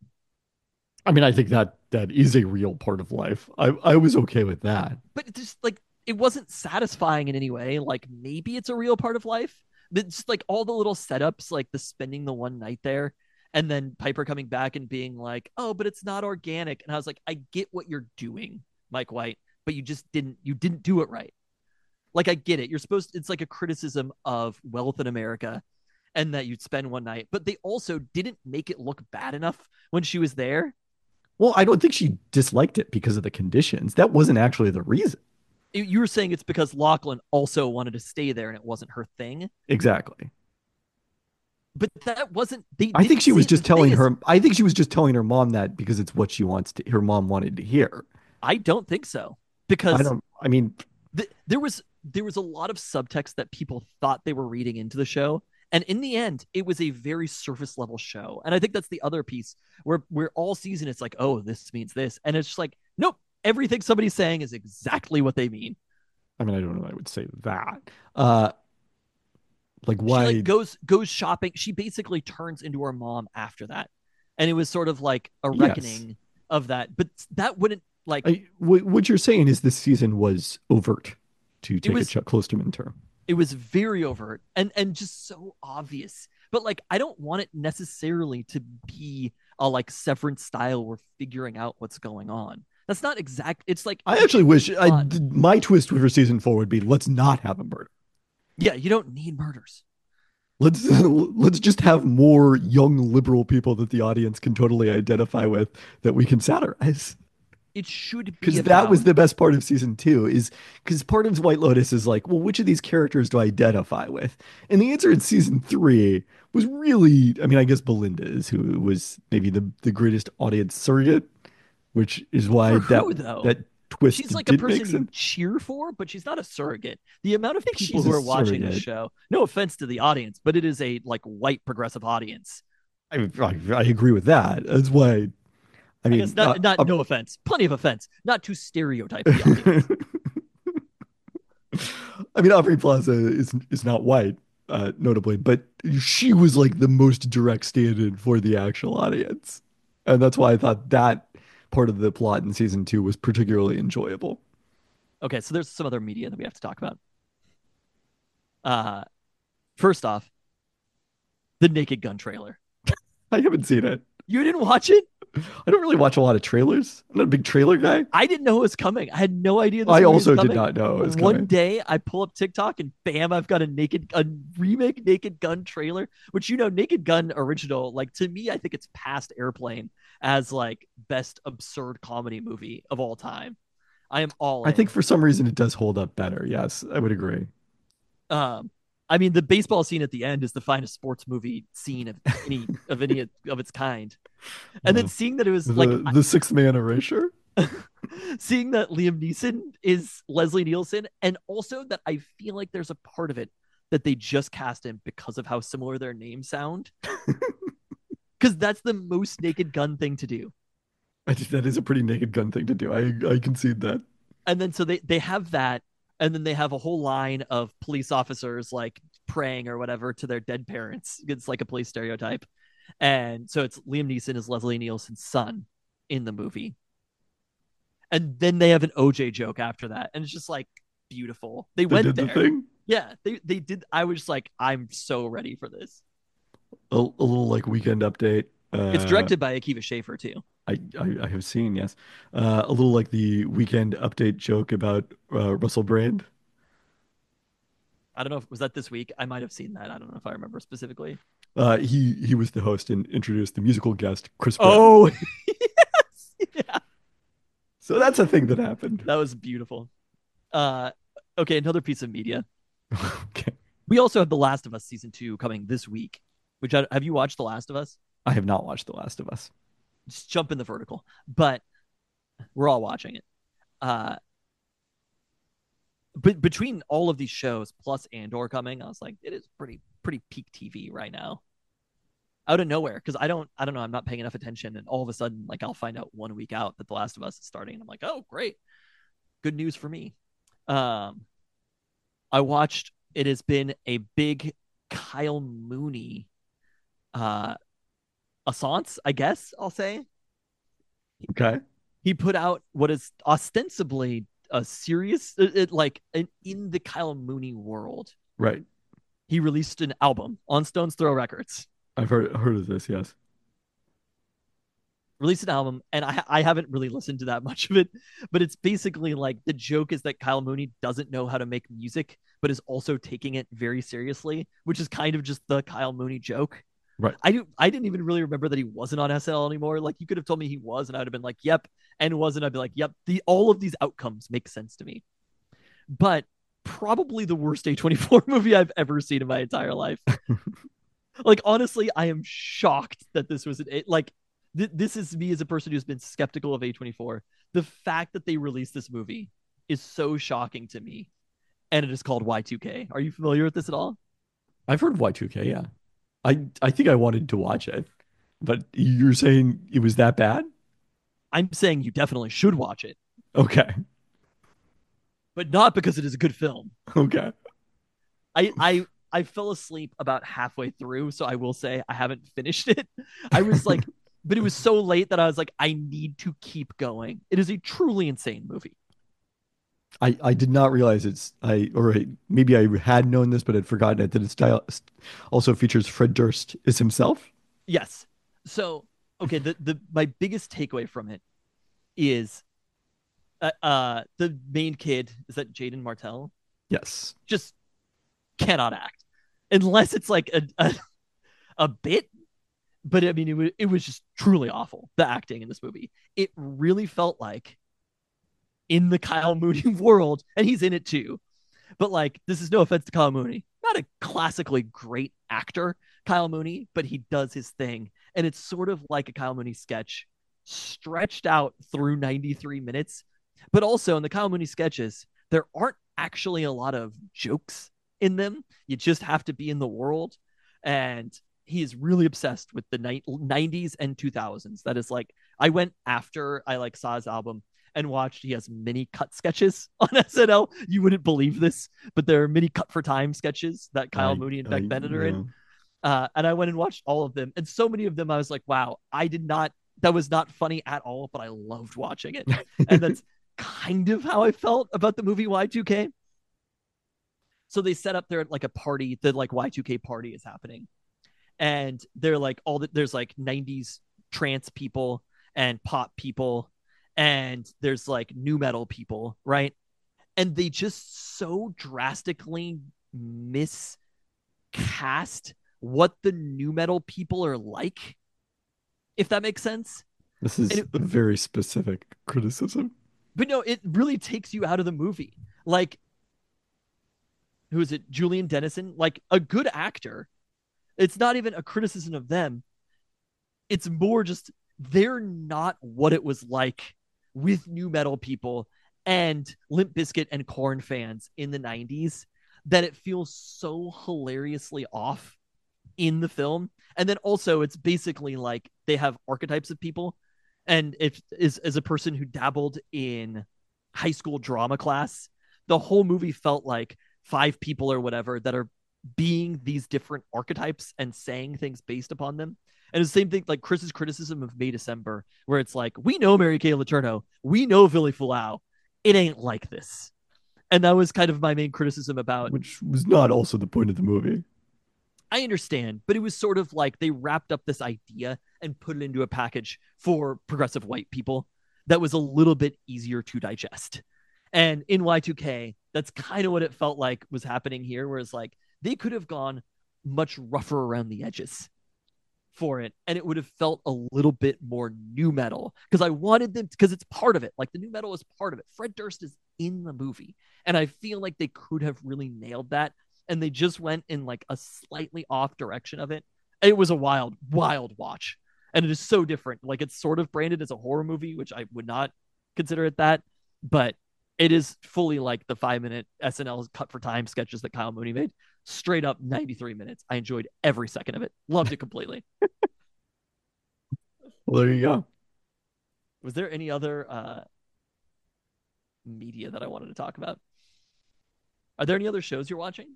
I mean, I think that is a real part of life. I was okay with that. But it's just like it wasn't satisfying in any way. Like maybe it's a real part of life. But just like all the little setups, like the spending the one night there, and then Piper coming back and being like, "Oh, but it's not organic." And I was like, "I get what you're doing, Mike White, but you didn't do it right." Like I get it. It's like a criticism of wealth in America, and that you'd spend one night, but they also didn't make it look bad enough when she was there. Well, I don't think she disliked it because of the conditions. That wasn't actually the reason. You were saying it's because Lachlan also wanted to stay there and it wasn't her thing. Exactly. But that wasn't. I think she was just telling her. I think she was just telling her mom that because it's what she wants to. Her mom wanted to hear. I don't think so because there was a lot of subtext that people thought they were reading into the show, and in the end, it was a very surface level show. And I think that's the other piece where all season it's like, oh, this means this, and it's just like, nope. Everything somebody's saying is exactly what they mean. I mean, I don't know. I would say that. Like why she goes shopping. She basically turns into her mom after that, and it was sort of like a reckoning of that. But that wouldn't like. What you're saying is this season was overt, to take a Klosterman term. It was very overt and just so obvious. But like, I don't want it necessarily to be a like Severance style. We're figuring out what's going on. That's not exact. It's like I actually wish my twist for season 4 would be let's not have a murder. Yeah, you don't need murders. Let's just have more young liberal people that the audience can totally identify with that we can satirize. It should be because that was the best part of season 2 is because part of White Lotus is like, well, which of these characters do I identify with? And the answer in season 3 was really, I mean, I guess Belinda is who was maybe the greatest audience surrogate. Which is why that twist. She's like a person you cheer for, but she's not a surrogate. The amount of people who are watching the show, no offense to the audience, but it is a like white progressive audience. I agree with that. That's why. I mean, guess no offense, plenty of offense, not to stereotype the audience. I mean, Aubrey Plaza is not white. notably, but she was like the most direct stand-in for the actual audience. And that's why I thought that part of the plot in season 2 was particularly enjoyable. Okay, so there's some other media that we have to talk about. First off, the Naked Gun trailer. I haven't seen it. You didn't watch it? I don't really watch a lot of trailers. I'm not a big trailer guy. I didn't know it was coming. I had no idea this I movie also was did coming. not know it was One coming. day I pull up TikTok and bam, I've got a remake Naked Gun trailer, which Naked Gun original, like to me, I think it's past Airplane as like best absurd comedy movie of all time. I am all in. I think for some reason it does hold up better. Yes, I would agree. I mean, the baseball scene at the end is the finest sports movie scene of any of its kind. And then seeing that it was the Sixth Man erasure. Seeing that Liam Neeson is Leslie Nielsen, and also that I feel like there's a part of it that they just cast him because of how similar their names sound. Because that's the most Naked Gun thing to do. I think that is a pretty Naked Gun thing to do. I concede that. And then so they have that, and then they have a whole line of police officers like praying or whatever to their dead parents. It's like a police stereotype. And so it's Liam Neeson as Leslie Nielsen's son in the movie. And then they have an OJ joke after that. And it's just like beautiful. They went did there. The thing? Yeah, they did. I was just like, I'm so ready for this. A little like Weekend Update. It's directed by Akiva Schaffer too. I have seen, yes. A little like the Weekend Update joke about Russell Brand. I don't know if was that this week. I might have seen that. I don't know if I remember specifically. He was the host and introduced the musical guest Chris Brown. Oh, yes, yeah. So that's a thing that happened. That was beautiful. Okay, another piece of media. Okay. We also have The Last of Us season 2 coming this week. Have you watched The Last of Us? I have not watched The Last of Us. Just jump in the vertical, but we're all watching it. But between all of these shows plus Andor coming, I was like, it is pretty peak TV right now. Out of nowhere, because I don't know, I'm not paying enough attention, and all of a sudden, like I'll find out 1 week out that The Last of Us is starting, and I'm like, oh great, good news for me. I watched. It has been a big Kyle Mooney assance, I guess I'll say. Okay. He put out what is ostensibly a serious, in the Kyle Mooney world. Right. He released an album on Stone's Throw Records. I've heard of this, yes. Released an album, and I haven't really listened to that much of it, but it's basically like the joke is that Kyle Mooney doesn't know how to make music, but is also taking it very seriously, which is kind of just the Kyle Mooney joke. Right. I didn't even really remember that he wasn't on SNL anymore. Like you could have told me he was, and I'd have been like, yep, and wasn't. I'd be like, yep. All of these outcomes make sense to me. But probably the worst A24 movie I've ever seen in my entire life. Like honestly, I am shocked that this was this is me as a person who's been skeptical of A24. The fact that they released this movie is so shocking to me. And it is called Y2K. Are you familiar with this at all? I've heard of Y2K, yeah. I think I wanted to watch it, but you're saying it was that bad? I'm saying you definitely should watch it. Okay. But not because it is a good film. Okay. I fell asleep about halfway through, so I will say I haven't finished it. I was like, but it was so late that I was like, I need to keep going. It is a truly insane movie. I did not realize maybe I had known this, but had forgotten it, that it also features Fred Durst as himself. Yes. So, okay, my biggest takeaway from it is the main kid, is that Jaden Martell? Yes. Just cannot act unless it's like a bit. But I mean, it was just truly awful, the acting in this movie. It really felt like in the Kyle Mooney world, and he's in it too. But like, this is no offense to Kyle Mooney, not a classically great actor, Kyle Mooney, but he does his thing. And it's sort of like a Kyle Mooney sketch stretched out through 93 minutes. But also in the Kyle Mooney sketches, there aren't actually a lot of jokes in them. You just have to be in the world. And he is really obsessed with the 90s and 2000s. That is like, I went after I like saw his album, and watched. He has mini cut sketches on SNL. You wouldn't believe this, but there are mini cut for time sketches that Kyle Mooney and Beck Bennett are in. And I went and watched all of them. And so many of them, I was like, wow, that was not funny at all, but I loved watching it. And that's kind of how I felt about the movie Y2K. So they set up there at like a party, the like Y2K party is happening. And they're like there's like 90s trance people and pop people, and there's like nu metal people, right? And they just so drastically miscast what the nu metal people are like, if that makes sense. This is a very specific criticism. But no, it really takes you out of the movie. Like, who is it? Julian Dennison, like a good actor. It's not even a criticism of them. It's more just they're not what it was like with nu metal people and Limp Bizkit and Korn fans in the 90s, that it feels so hilariously off in the film. And then also it's basically like they have archetypes of people. And if as a person who dabbled in high school drama class, the whole movie felt like 5 people or whatever that are being these different archetypes and saying things based upon them. And the same thing, like Chris's criticism of May December, where it's like, we know Mary Kay Letourneau, we know Billy Fulau, it ain't like this. And that was kind of my main criticism about, which was not also the point of the movie. I understand, but it was sort of like they wrapped up this idea and put it into a package for progressive white people that was a little bit easier to digest. And in Y2K, that's kind of what it felt like was happening here, whereas like they could have gone much rougher around the edges for it, and it would have felt a little bit more nu metal, because I wanted them, because it's part of it. Like the nu metal is part of it. Fred Durst is in the movie, and I feel like they could have really nailed that, and they just went in like a slightly off direction of it. It was a wild watch, and it is so different. Like it's sort of branded as a horror movie, which I would not consider it that, but it is fully like the 5-minute SNL cut for time sketches that Kyle Mooney made. Straight up 93 minutes. I enjoyed every second of it. Loved it completely. Well, there you go. Was there any other media that I wanted to talk about? Are there any other shows you're watching?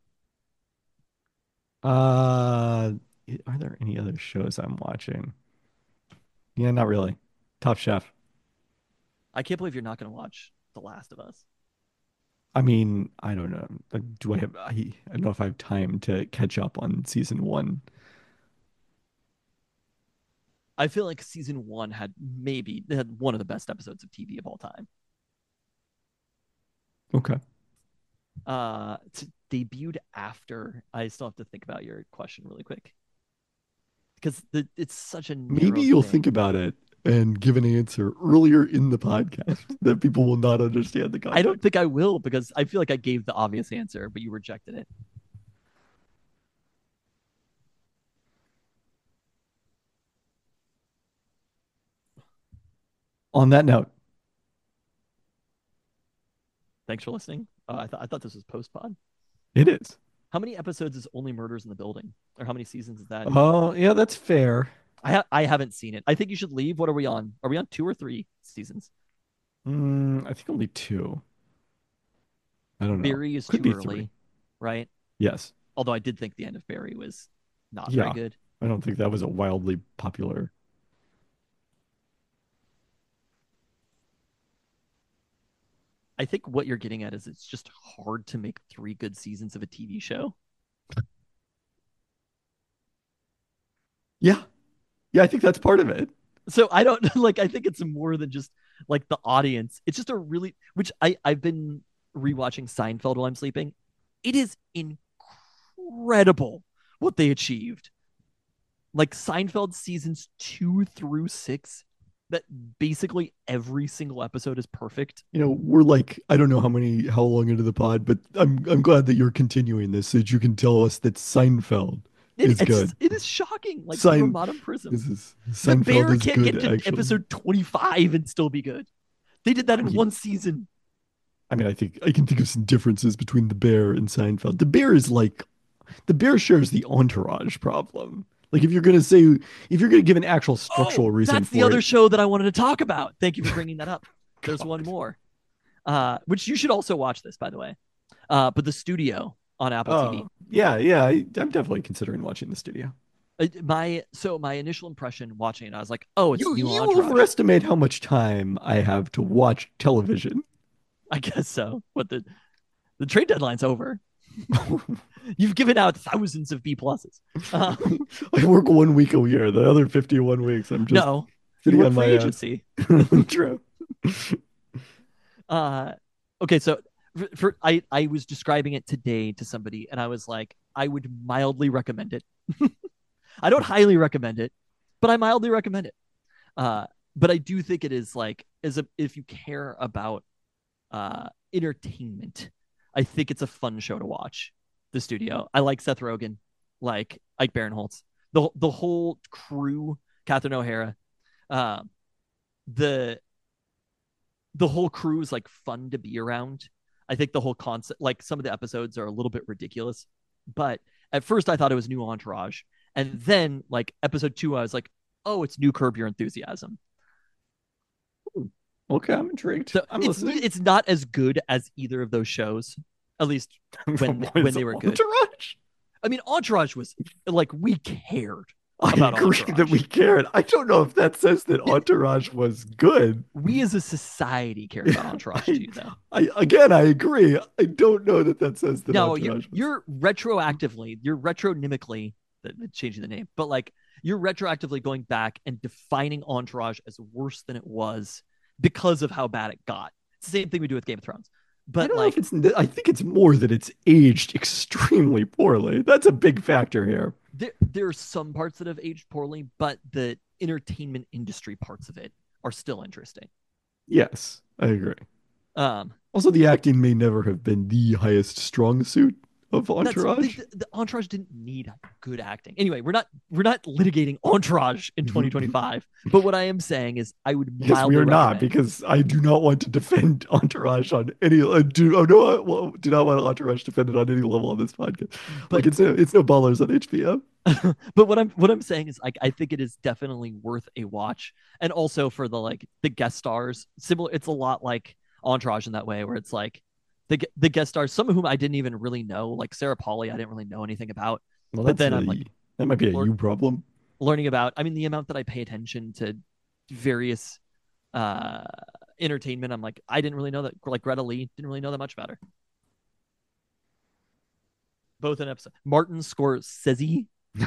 Are there any other shows I'm watching? Yeah, not really. Top Chef. I can't believe you're not going to watch The Last of Us. I mean, I don't know. Do I have? I don't know if I have time to catch up on season 1. I feel like season 1 had one of the best episodes of TV of all time. Okay. It's debuted after. I still have to think about your question really quick, because it's such a maybe you'll thing. think about it and give an answer earlier in the podcast that people will not understand the context. I don't think I will, because I feel like I gave the obvious answer, but you rejected it. On that note, Thanks for listening. I thought this was post-pod. it is. How many episodes is Only Murders in the Building? Or how many seasons is that? Oh, yeah, that's fair. I haven't seen it. I think you should leave. What are we on? Are we on 2 or 3 seasons? I think only 2. I don't know. Barry is Could too be early, 3. right? Yes. Although I did think the end of Barry was not Yeah. very good. I don't think that was a wildly popular. I think what you're getting at is it's just hard to make 3 good seasons of a TV show. Yeah. Yeah, I think that's part of it. So I don't like, I think it's more than just like the audience. It's just a really, which I've been rewatching Seinfeld while I'm sleeping. It is incredible what they achieved. Like Seinfeld seasons 2 through 6, that basically every single episode is perfect. You know, we're like, I don't know how long into the pod, but I'm glad that you're continuing this so that you can tell us that Seinfeld is good. It is shocking. Like Sein- from Modern Prism. The Seinfeld Bear is can't good, get to actually. episode 25 and still be good. They did that in one season. I mean, I think I can think of some differences between The Bear and Seinfeld. The Bear shares the entourage problem. Like if you're gonna give an actual structural reason, that's the other show that I wanted to talk about. Thank you for bringing that up. There's God. one more, which you should also watch this, by the way. But The Studio on Apple TV. Yeah, I'm definitely considering watching The Studio. My initial impression watching it, I was like, oh, it's new You Entourage. overestimate how much time I have to watch television. I guess so. But the trade deadline's over. You've given out thousands of B pluses. I work 1 week a year. The other 51 weeks, I'm just No, you sitting work on for my agency. ass. True. Okay, so I was describing it today to somebody, and I was like, I would mildly recommend it. I don't highly recommend it, but I mildly recommend it. But I do think it is like, if you care about entertainment, I think it's a fun show to watch. The Studio. I like Seth Rogen, like Ike Barinholtz, the whole crew, Catherine O'Hara, the whole crew is like fun to be around. I think the whole concept, like some of the episodes are a little bit ridiculous, but at first I thought it was new Entourage, and then like episode 2, I was like, oh, it's new Curb Your Enthusiasm. Okay, I'm intrigued. So I'm listening. it's not as good as either of those shows, at least when they were good. Entourage? I mean, Entourage was like, we cared I about agree Entourage. that we cared. I don't know if that says that Entourage was good. We as a society cared about Entourage too, though. I agree. I don't know that says that No, Entourage was. you're retronymically changing the name, but like you're retroactively going back and defining Entourage as worse than it was because of how bad it got. It's the same thing we do with Game of Thrones. But I don't like, know if it's. I think it's more that it's aged extremely poorly. That's a big factor here. there are some parts that have aged poorly, but the entertainment industry parts of it are still interesting. Yes, I agree. Um, Also, the acting may never have been the highest strong suit of Entourage. the Entourage didn't need good acting. Anyway, we're not litigating Entourage in 2025. But what I am saying is, I would Yes, mildly we are not, recommend- because I do not want to defend Entourage on any. Do not want Entourage defended on any level on this podcast. But- Like it's no ballers on HBO. But what I'm saying is, like, I think it is definitely worth a watch, and also for the guest stars. Similar, it's a lot like Entourage in that way, where it's like the guest stars, some of whom I didn't even really know, like Sarah Polley, I didn't really know anything about. Well, But then I'm like, that might be a Lord- you problem. learning about, I mean, the amount that I pay attention to various entertainment, I'm like, I didn't really know that. Like Greta Lee, didn't really know that much about her. Both in episode. Martin Scorsese.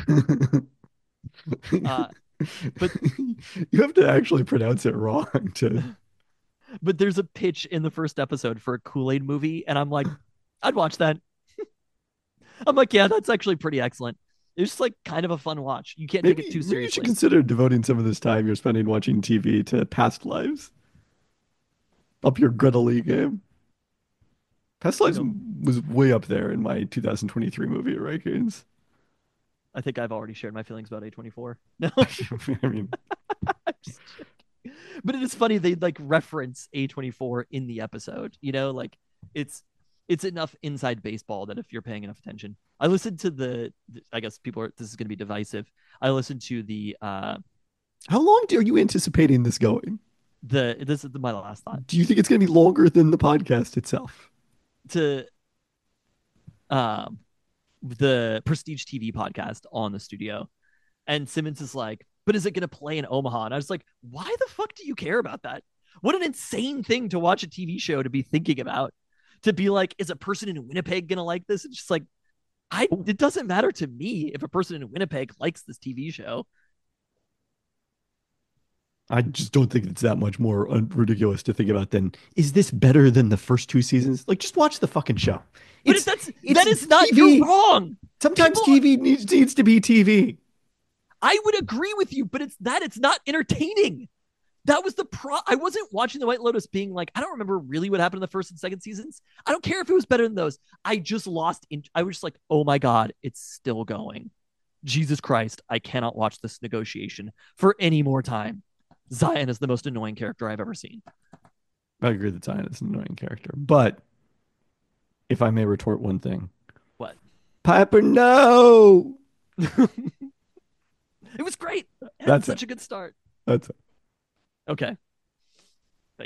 But you have to actually pronounce it wrong to. but there's a pitch in the first episode for a Kool-Aid movie, and I'm like, I'd watch that. I'm like, yeah, that's actually pretty excellent. It's just like kind of a fun watch. You can't take it too Maybe you should seriously. consider devoting some of this time you're spending watching TV to Past Lives. Up your Greta Lee game. Past Lives was way up there in my 2023 movie rankings. I think I've already shared my feelings about A24. No, I mean, I'm just joking. But it is funny they like reference A24 in the episode. You know, like it's enough inside baseball that if you're paying enough attention. I listened to I guess this is going to be divisive. I listened to the how long are you anticipating this going? this is my last thought. Do you think it's going to be longer than the podcast itself? To the Prestige TV podcast on The Studio, and Simmons is like, but is it going to play in Omaha? And I was like, why the fuck do you care about that? What an insane thing to watch a TV show to be thinking about. To be like, is a person in Winnipeg going to like this? It's just like, it doesn't matter to me if a person in Winnipeg likes this TV show. I just don't think it's that much more ridiculous to think about than, is this better than the first 2 seasons? Like, just watch the fucking show. But that is not, TV. you're wrong. Sometimes People- TV needs to be TV. I would agree with you, but it's not entertaining. That was the I wasn't watching The White Lotus being like, I don't remember really what happened in the first and second seasons. I don't care if it was better than those. I just I was just like, oh my God, it's still going. Jesus Christ, I cannot watch this negotiation for any more time. Zion is the most annoying character I've ever seen. I agree that Zion is an annoying character. But if I may retort one thing. What? Piper, no! It was great. It had That's such a good start. That's Okay.